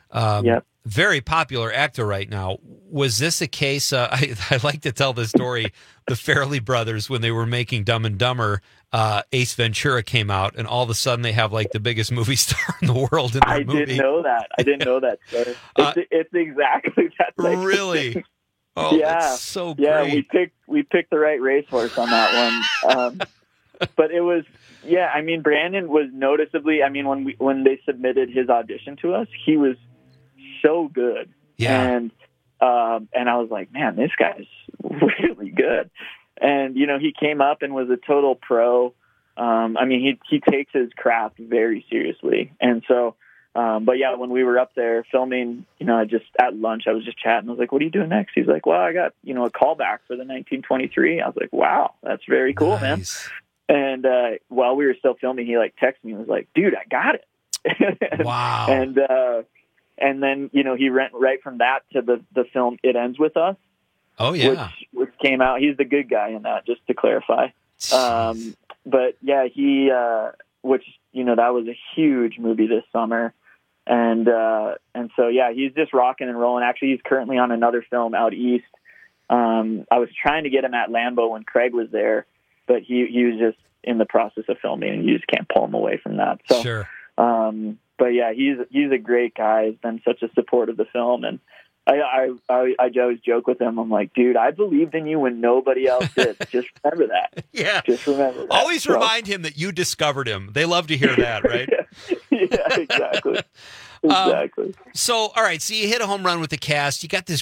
Very popular actor right now. Was this a case? I like to tell this story. The Farrelly brothers, when they were making Dumb and Dumber, Ace Ventura came out, and all of a sudden they have like the biggest movie star in the world in their movie. I didn't know that. I didn't know that story. It's exactly that. Really? Oh, yeah, that's so great. Yeah, we picked the right racehorse on that one. But it was, I mean, Brandon was noticeably, I mean, when they submitted his audition to us, he was so good. Yeah. And I was like, man, this guy's really good. And, he came up and was a total pro. I mean, he takes his craft very seriously. And so, but yeah, when we were up there filming, just at lunch, I was just chatting. I was like, what are you doing next? He's like, well, I got, a callback for the 1923. I was like, wow, that's very cool, man. And while we were still filming, he like texted me and was like, dude, I got it. Wow. And then, he went right from that to the film It Ends With Us. Oh, yeah. Which came out. He's the good guy in that, just to clarify. But yeah, he, which, that was a huge movie this summer. And so, yeah, he's just rocking and rolling. Actually, he's currently on another film out east. I was trying to get him at Lambeau when Craig was there, but he was just in the process of filming, and you just can't pull him away from that. So, sure. But yeah, he's a great guy. He's been such a support of the film, and I always joke with him. I'm like, dude, I believed in you when nobody else did. Just remember that. Yeah. Just remember that. Always remind him that you discovered him. They love to hear that, right? Yeah, exactly. Exactly. So, all right. So you hit a home run with the cast. You got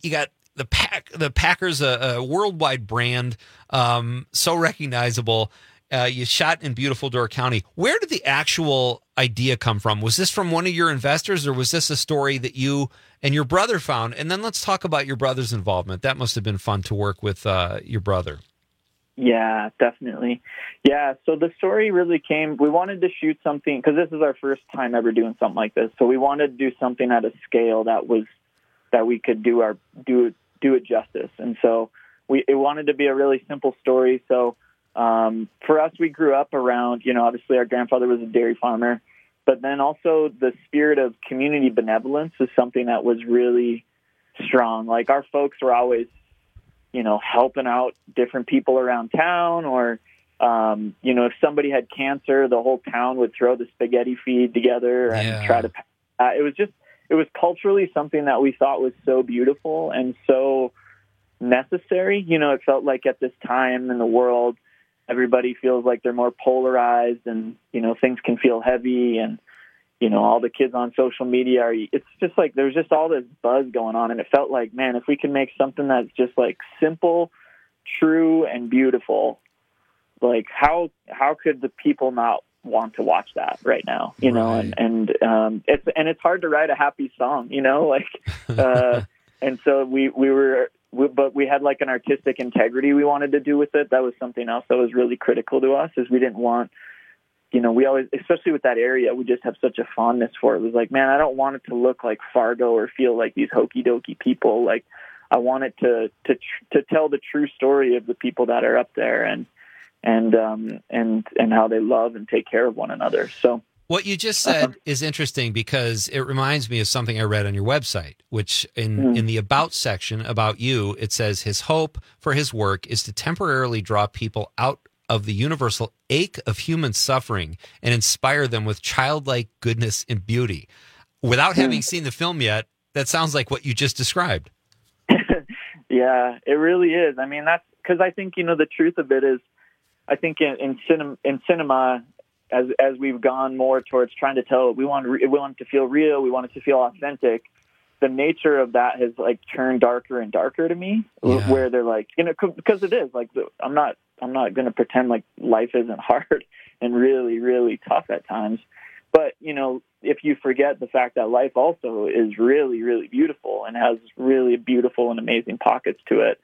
the Packers, a worldwide brand, so recognizable. You shot in beautiful Door County. Where did the actual idea come from? Was this from one of your investors, or was this a story that you and your brother found? And then let's talk about your brother's involvement. That must have been fun to work with your brother. Yeah, definitely. Yeah, so the story really came, we wanted to shoot something, because this is our first time ever doing something like this. So we wanted to do something at a scale that we could do it justice. And so it wanted to be a really simple story. So for us, we grew up around, obviously our grandfather was a dairy farmer, but then also the spirit of community benevolence is something that was really strong. Like our folks were always, helping out different people around town, or, if somebody had cancer, the whole town would throw the spaghetti feed together and try to, it was culturally something that we thought was so beautiful and so necessary. It felt like at this time in the world, everybody feels like they're more polarized, and, things can feel heavy, and, all the kids on social media it's just like there's just all this buzz going on, and it felt like, man, if we can make something that's just like simple, true, and beautiful, like how could the people not want to watch that right now, and it's hard to write a happy song, and so but we had like an artistic integrity we wanted to do with it. That was something else that was really critical to us, is we didn't want, we always, especially with that area, we just have such a fondness for it. It was like, man, I don't want it to look like Fargo or feel like these hokey dokey people. Like, I want it to tell the true story of the people that are up there and how they love and take care of one another. So what you just said is interesting, because it reminds me of something I read on your website, which in the About section about you, it says his hope for his work is to temporarily draw people out of the universal ache of human suffering and inspire them with childlike goodness and beauty. Without having seen the film yet, that sounds like what you just described. Yeah, it really is. I mean, that's because I think, the truth of it is, I think in cinema, as we've gone more towards trying to tell, we want it to feel real, we want it to feel authentic. The nature of that has like turned darker and darker to me, where they're like, because it is like, I'm not going to pretend like life isn't hard and really, really tough at times. But, if you forget the fact that life also is really, really beautiful and has really beautiful and amazing pockets to it.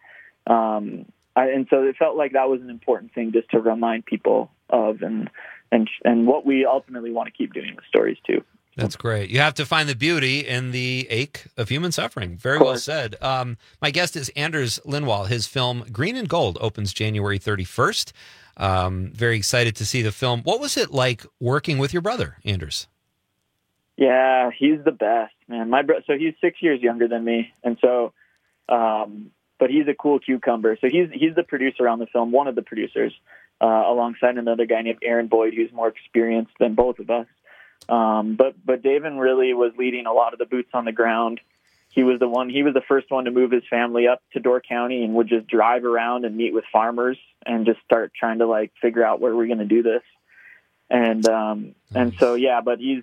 And so it felt like that was an important thing just to remind people of, and what we ultimately want to keep doing with stories too. That's great. You have to find the beauty in the ache of human suffering. Very well said. My guest is Anders Lindwall. His film Green and Gold opens January 31st. Very excited to see the film. What was it like working with your brother, Anders? Yeah, he's the best, man. So he's 6 years younger than me, and so, but he's a cool cucumber. So he's the producer on the film, one of the producers, alongside another guy named Aaron Boyd, who's more experienced than both of us. But David really was leading a lot of the boots on the ground. He was the first one to move his family up to Door County and would just drive around and meet with farmers and just start trying to like figure out where we're going to do this. And so, yeah, but him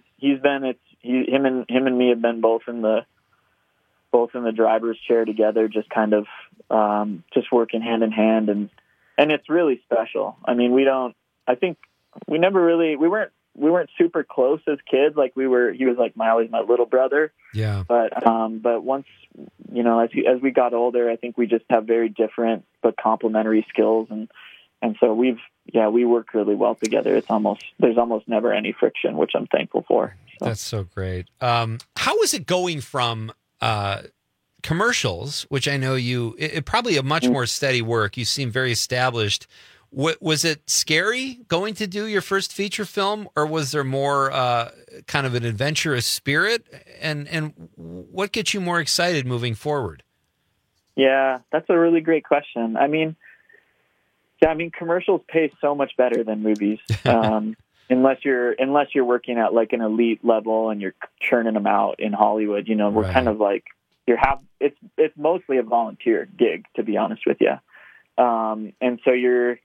and me have been both in the driver's chair together, just kind of, just working hand in hand. And it's really special. I mean, we weren't super close as kids. Like he was like always my little brother. Yeah. But once, as we got older, I think we just have very different but complementary skills. And so we work really well together. There's almost never any friction, which I'm thankful for. So. That's so great. How is it going from, commercials, which I know it probably a much more steady work. You seem very established. Was it scary going to do your first feature film, or was there more kind of an adventurous spirit? And what gets you more excited moving forward? Yeah, that's a really great question. I mean, commercials pay so much better than movies, unless you're working at like an elite level and you're churning them out in Hollywood. We're kind of like it's mostly a volunteer gig, to be honest with you, and so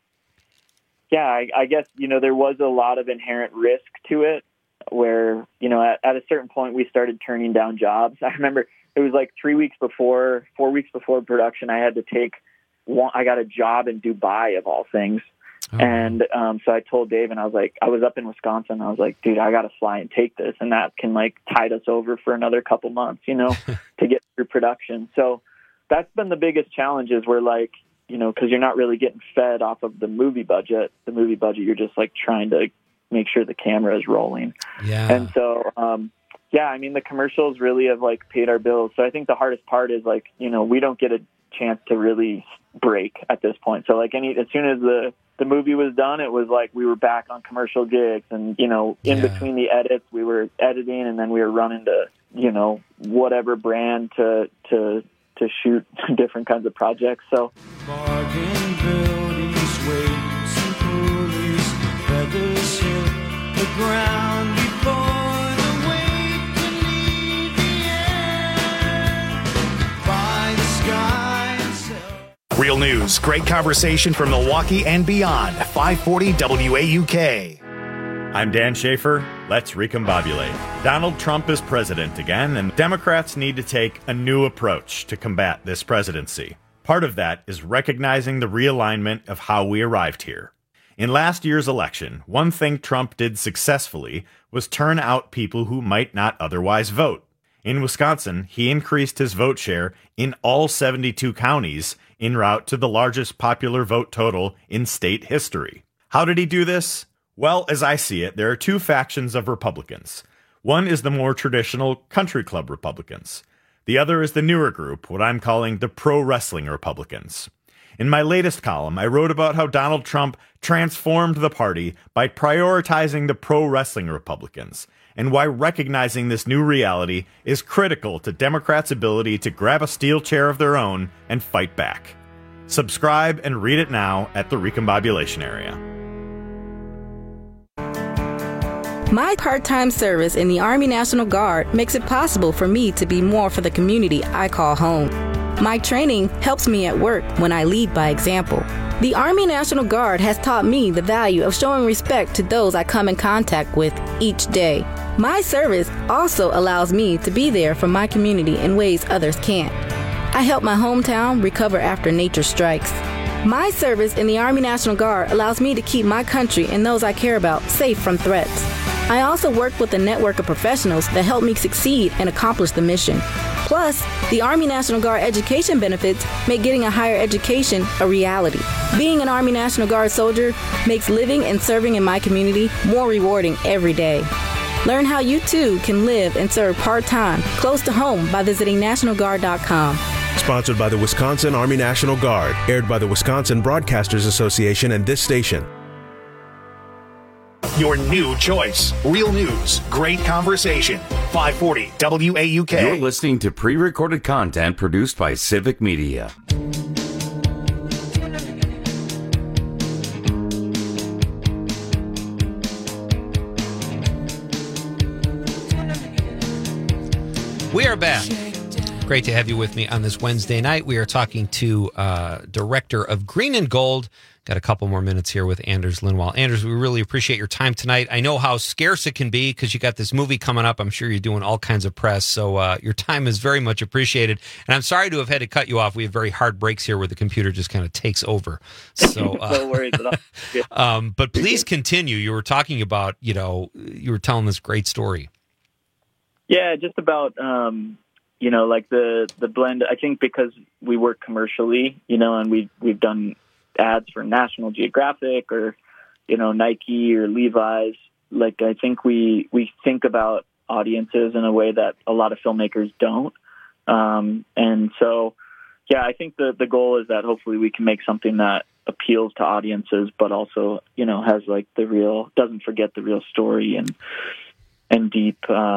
I guess, there was a lot of inherent risk to it where, at a certain point we started turning down jobs. I remember it was like 4 weeks before production, I had to I got a job in Dubai of all things. Oh. And so I told Dave, and I was like, I was up in Wisconsin. I was like, dude, I got to fly and take this. And that can like tide us over for another couple months, to get through production. So that's been the biggest challenge, is we're like, because you're not really getting fed off of the movie budget. The movie budget, you're just like trying to make sure the camera is rolling. Yeah. And so, the commercials really have like paid our bills. So I think the hardest part is like, we don't get a chance to really break at this point. So like as soon as the movie was done, it was like we were back on commercial gigs, and in between the edits, we were editing, and then we were running to whatever brand to shoot different kinds of projects. So bargain buildings, weights and pulleys, feathers hit the ground before the weight can leave the air. By the sky and real news, great conversation from Milwaukee and beyond. 540 WAUK. I'm Dan Schaefer. Let's recombobulate. Donald Trump is president again, and Democrats need to take a new approach to combat this presidency. Part of that is recognizing the realignment of how we arrived here. In last year's election, one thing Trump did successfully was turn out people who might not otherwise vote. In Wisconsin, he increased his vote share in all 72 counties en route to the largest popular vote total in state history. How did he do this? Well, as I see it, there are two factions of Republicans. One is the more traditional country club Republicans. The other is the newer group, what I'm calling the pro-wrestling Republicans. In my latest column, I wrote about how Donald Trump transformed the party by prioritizing the pro-wrestling Republicans, and why recognizing this new reality is critical to Democrats' ability to grab a steel chair of their own and fight back. Subscribe and read it now at the Recombobulation Area. My part-time service in the Army National Guard makes it possible for me to be more for the community I call home. My training helps me at work when I lead by example. The Army National Guard has taught me the value of showing respect to those I come in contact with each day. My service also allows me to be there for my community in ways others can't. I help my hometown recover after nature strikes. My service in the Army National Guard allows me to keep my country and those I care about safe from threats. I also work with a network of professionals that help me succeed and accomplish the mission. Plus, the Army National Guard education benefits make getting a higher education a reality. Being an Army National Guard soldier makes living and serving in my community more rewarding every day. Learn how you too can live and serve part-time close to home by visiting NationalGuard.com. Sponsored by the Wisconsin Army National Guard. Aired by the Wisconsin Broadcasters Association and this station. Your new choice. Real news. Great conversation. 540 WAUK. You're listening to pre-recorded content produced by Civic Media. We are back. Great to have you with me on this Wednesday night. We are talking to Director of Green and Gold. Got a couple more minutes here with Anders Lindwall. Anders, we really appreciate your time tonight. I know how scarce it can be because you got this movie coming up. I'm sure you're doing all kinds of press, so your time is very much appreciated. And I'm sorry to have had to cut you off. We have very hard breaks here where the computer just kind of takes over. So, no worries at all. But please continue. You were talking about, you were telling this great story. Yeah, just about, like the blend. I think because we work commercially, and we've done ads for National Geographic or, Nike or Levi's. Like, I think we think about audiences in a way that a lot of filmmakers don't. And so, yeah, I think the goal is that hopefully we can make something that appeals to audiences, but also, has like doesn't forget the real story and deep,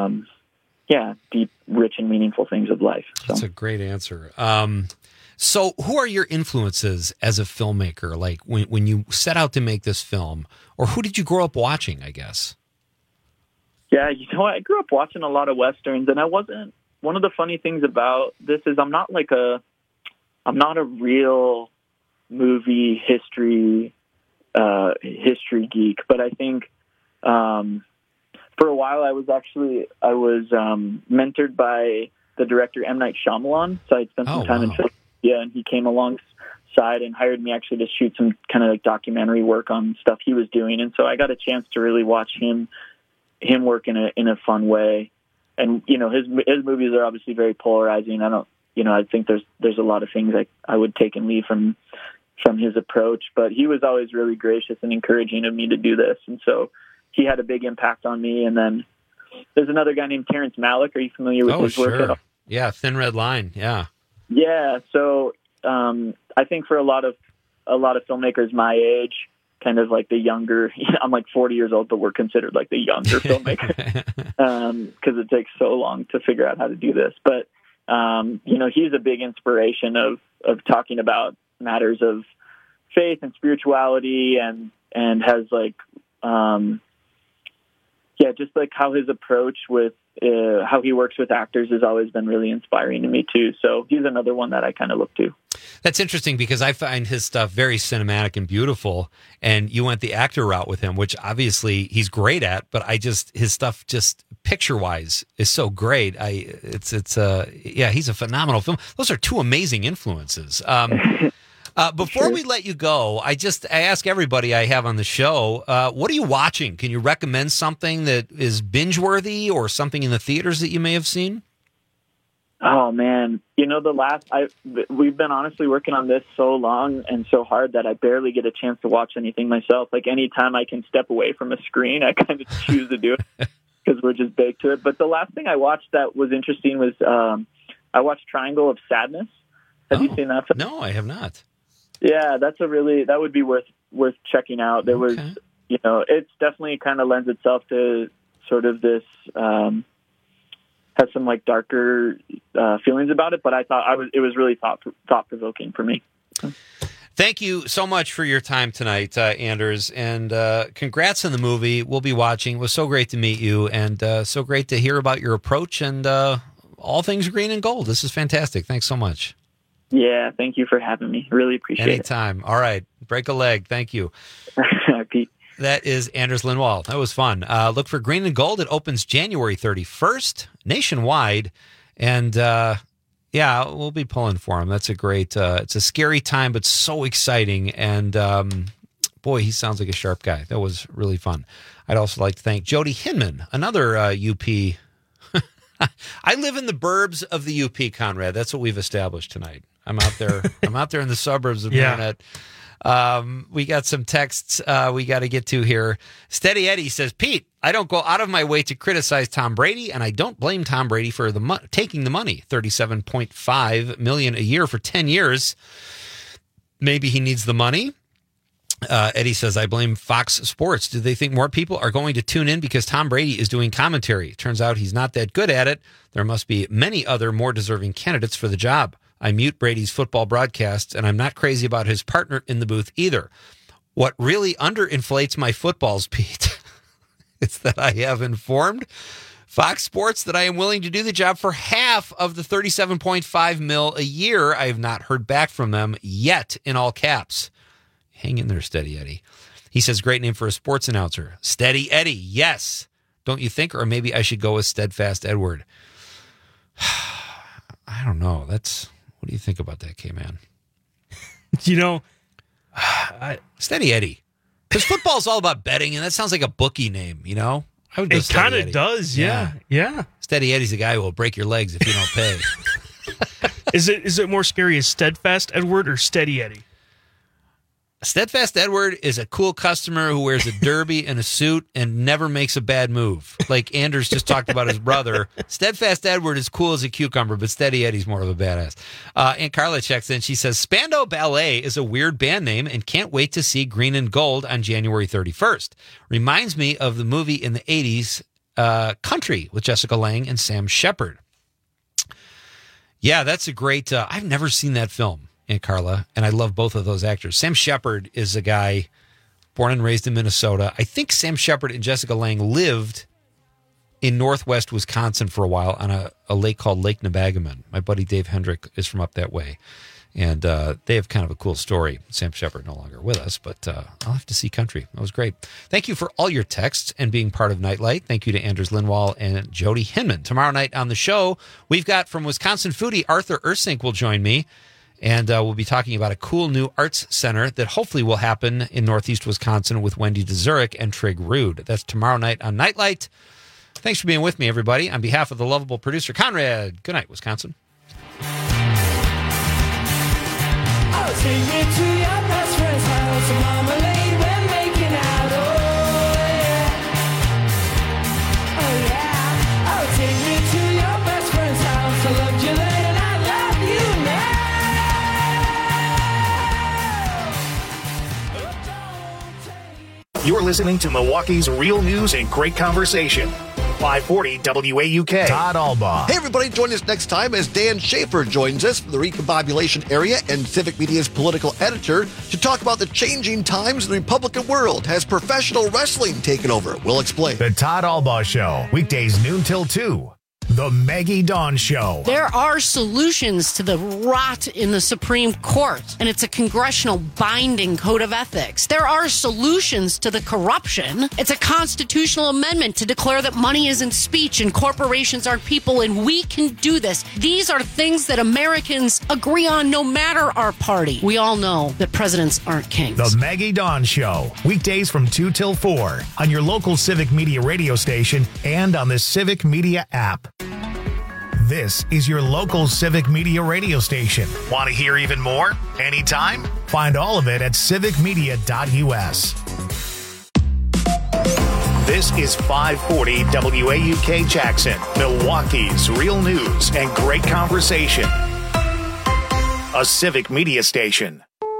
deep, rich and meaningful things of life. So. That's a great answer. So who are your influences as a filmmaker? Like when you set out to make this film, or who did you grow up watching, I guess? Yeah, I grew up watching a lot of Westerns, and one of the funny things about this is I'm not a real movie history geek, but I think, for a while I was mentored by the director M. Night Shyamalan, so I'd spent some time in film. Yeah, and he came alongside and hired me actually to shoot some kind of like documentary work on stuff he was doing, and so I got a chance to really watch him work in a fun way. And his movies are obviously very polarizing. I think there's a lot of things I would take and leave from his approach, but he was always really gracious and encouraging of me to do this, and so he had a big impact on me. And then there's another guy named Terrence Malick. Are you familiar with his work at all? Yeah, Thin Red Line. Yeah. Yeah. So I think for a lot of filmmakers my age, kind of like the younger, I'm like 40 years old, but we're considered like the younger filmmaker because it takes so long to figure out how to do this. But he's a big inspiration of talking about matters of faith and spirituality, and has like yeah, just like how his approach with how he works with actors has always been really inspiring to me too. So he's another one that I kind of look to. That's interesting because I find his stuff very cinematic and beautiful, and you went the actor route with him, which obviously he's great at, but his stuff just picture-wise is so great. He's a phenomenal film. Those are two amazing influences. Before we let you go, I ask everybody I have on the show, what are you watching? Can you recommend something that is binge-worthy or something in the theaters that you may have seen? Oh man, we've been honestly working on this so long and so hard that I barely get a chance to watch anything myself. Like anytime I can step away from a screen, I kind of choose to do it because we're just baked to it. But the last thing I watched that was interesting was I watched Triangle of Sadness. Have you seen that film? No, I have not. Yeah, that would be worth checking out. There was, it's definitely kind of lends itself to sort of this, has some like darker feelings about it, but I thought it was really thought provoking for me. Thank you so much for your time tonight, Anders, and congrats on the movie. We'll be watching. It was so great to meet you, and so great to hear about your approach and all things green and gold. This is fantastic. Thanks so much. Yeah, thank you for having me. Really appreciate it. Anytime. All right. Break a leg. Thank you. Pete. That is Anders Lindwall. That was fun. Look for Green and Gold. It opens January 31st nationwide. And, we'll be pulling for him. That's a great, it's a scary time, but so exciting. And, boy, he sounds like a sharp guy. That was really fun. I'd also like to thank Jody Hinman, another UP. I live in the burbs of the UP, Conrad. That's what we've established tonight. I'm out there. I'm out there in the suburbs of Marinette. We got some texts we got to get to here. Steady Eddie says, Pete, I don't go out of my way to criticize Tom Brady, and I don't blame Tom Brady for taking the money, $37.5 million a year for 10 years. Maybe he needs the money. Eddie says, I blame Fox Sports. Do they think more people are going to tune in because Tom Brady is doing commentary? Turns out he's not that good at it. There must be many other more deserving candidates for the job. I mute Brady's football broadcasts, and I'm not crazy about his partner in the booth either. What really underinflates my footballs, Pete, is that I have informed Fox Sports that I am willing to do the job for half of the $37.5 million a year. I have not heard back from them yet, in all caps. Hang in there, Steady Eddie. He says, great name for a sports announcer. Steady Eddie, yes. Don't you think? Or maybe I should go with Steadfast Edward. I don't know. What do you think about that, K-Man? Steady Eddie. Because football's all about betting, and that sounds like a bookie name, I would go It kind of does, yeah. Steady Eddie's the guy who will break your legs if you don't pay. Is it more scary as Steadfast Edward or Steady Eddie? Steadfast Edward is a cool customer who wears a derby and a suit and never makes a bad move. Like Anders just talked about his brother. Steadfast Edward is cool as a cucumber, but Steady Eddie's more of a badass. Aunt Carla checks in. She says, Spandau Ballet is a weird band name and can't wait to see Green and Gold on January 31st. Reminds me of the movie in the 80s, Country, with Jessica Lange and Sam Shepard. Yeah, that's a great... I've never seen that film, Aunt Carla, and I love both of those actors. Sam Shepard is a guy born and raised in Minnesota. I think Sam Shepard and Jessica Lange lived in northwest Wisconsin for a while on a lake called Lake Nebagamon. My buddy Dave Hendrick is from up that way, and they have kind of a cool story. Sam Shepard no longer with us, but I'll have to see Country. That was great. Thank you for all your texts and being part of Nightlight. Thank you to Anders Lindwall and Jody Hinman. Tomorrow night on the show, we've got from Wisconsin Foodie, Arthur Ursink will join me. And we'll be talking about a cool new arts center that hopefully will happen in Northeast Wisconsin with Wendy DeZurek and Trig Rude. That's tomorrow night on Nightlight. Thanks for being with me, everybody. On behalf of the lovable producer, Conrad, good night, Wisconsin. I'll take you to your best friend's house, marmalade, we're making out, oh yeah. Oh yeah. I'll take you to your best friend's house, I loved you then and I love you now. You're listening to Milwaukee's real news and great conversation. 540 WAUK. Todd Albaugh. Hey, everybody, join us next time as Dan Schaefer joins us from the Recombobulation area and Civic Media's political editor to talk about the changing times in the Republican world. Has professional wrestling taken over? We'll explain. The Todd Albaugh Show, weekdays noon till 2. The Maggie Dawn Show. There are solutions to the rot in the Supreme Court, and it's a congressional binding code of ethics. There are solutions to the corruption. It's a constitutional amendment to declare that money isn't speech and corporations are people, and we can do this. These are things that Americans agree on no matter our party. We all know that presidents aren't kings. The Maggie Dawn Show, weekdays from 2 till 4 on your local Civic Media radio station and on the Civic Media app. This is your local Civic Media radio station. Want to hear even more? Anytime? Find all of it at civicmedia.us. This is 540 WAUK Jackson, Milwaukee's real news and great conversation. A Civic Media station.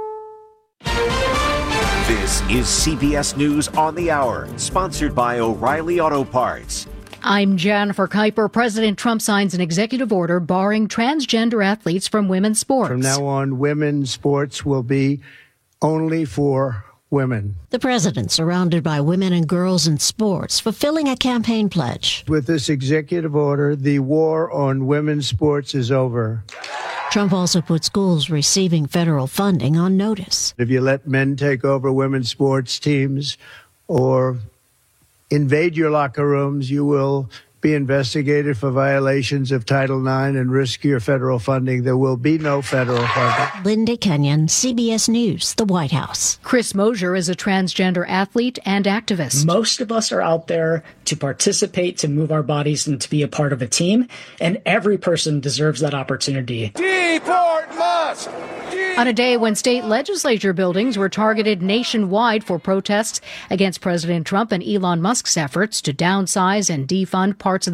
This is CBS News on the Hour, sponsored by O'Reilly Auto Parts. I'm Jennifer Kuiper. President Trump signs an executive order barring transgender athletes from women's sports. From now on, women's sports will be only for women. The president surrounded by women and girls in sports, fulfilling a campaign pledge. With this executive order, the war on women's sports is over. Trump also put schools receiving federal funding on notice. If you let men take over women's sports teams or invade your locker rooms, you will be investigated for violations of Title IX and risk your federal funding. There will be no federal funding. Linda Kenyon, CBS News, the White House. Chris Mosier is a transgender athlete and activist. Most of us are out there to participate, to move our bodies, and to be a part of a team, and every person deserves that opportunity. Deport Musk! On a day when state legislature buildings were targeted nationwide for protests against President Trump and Elon Musk's efforts to downsize and defund parts of the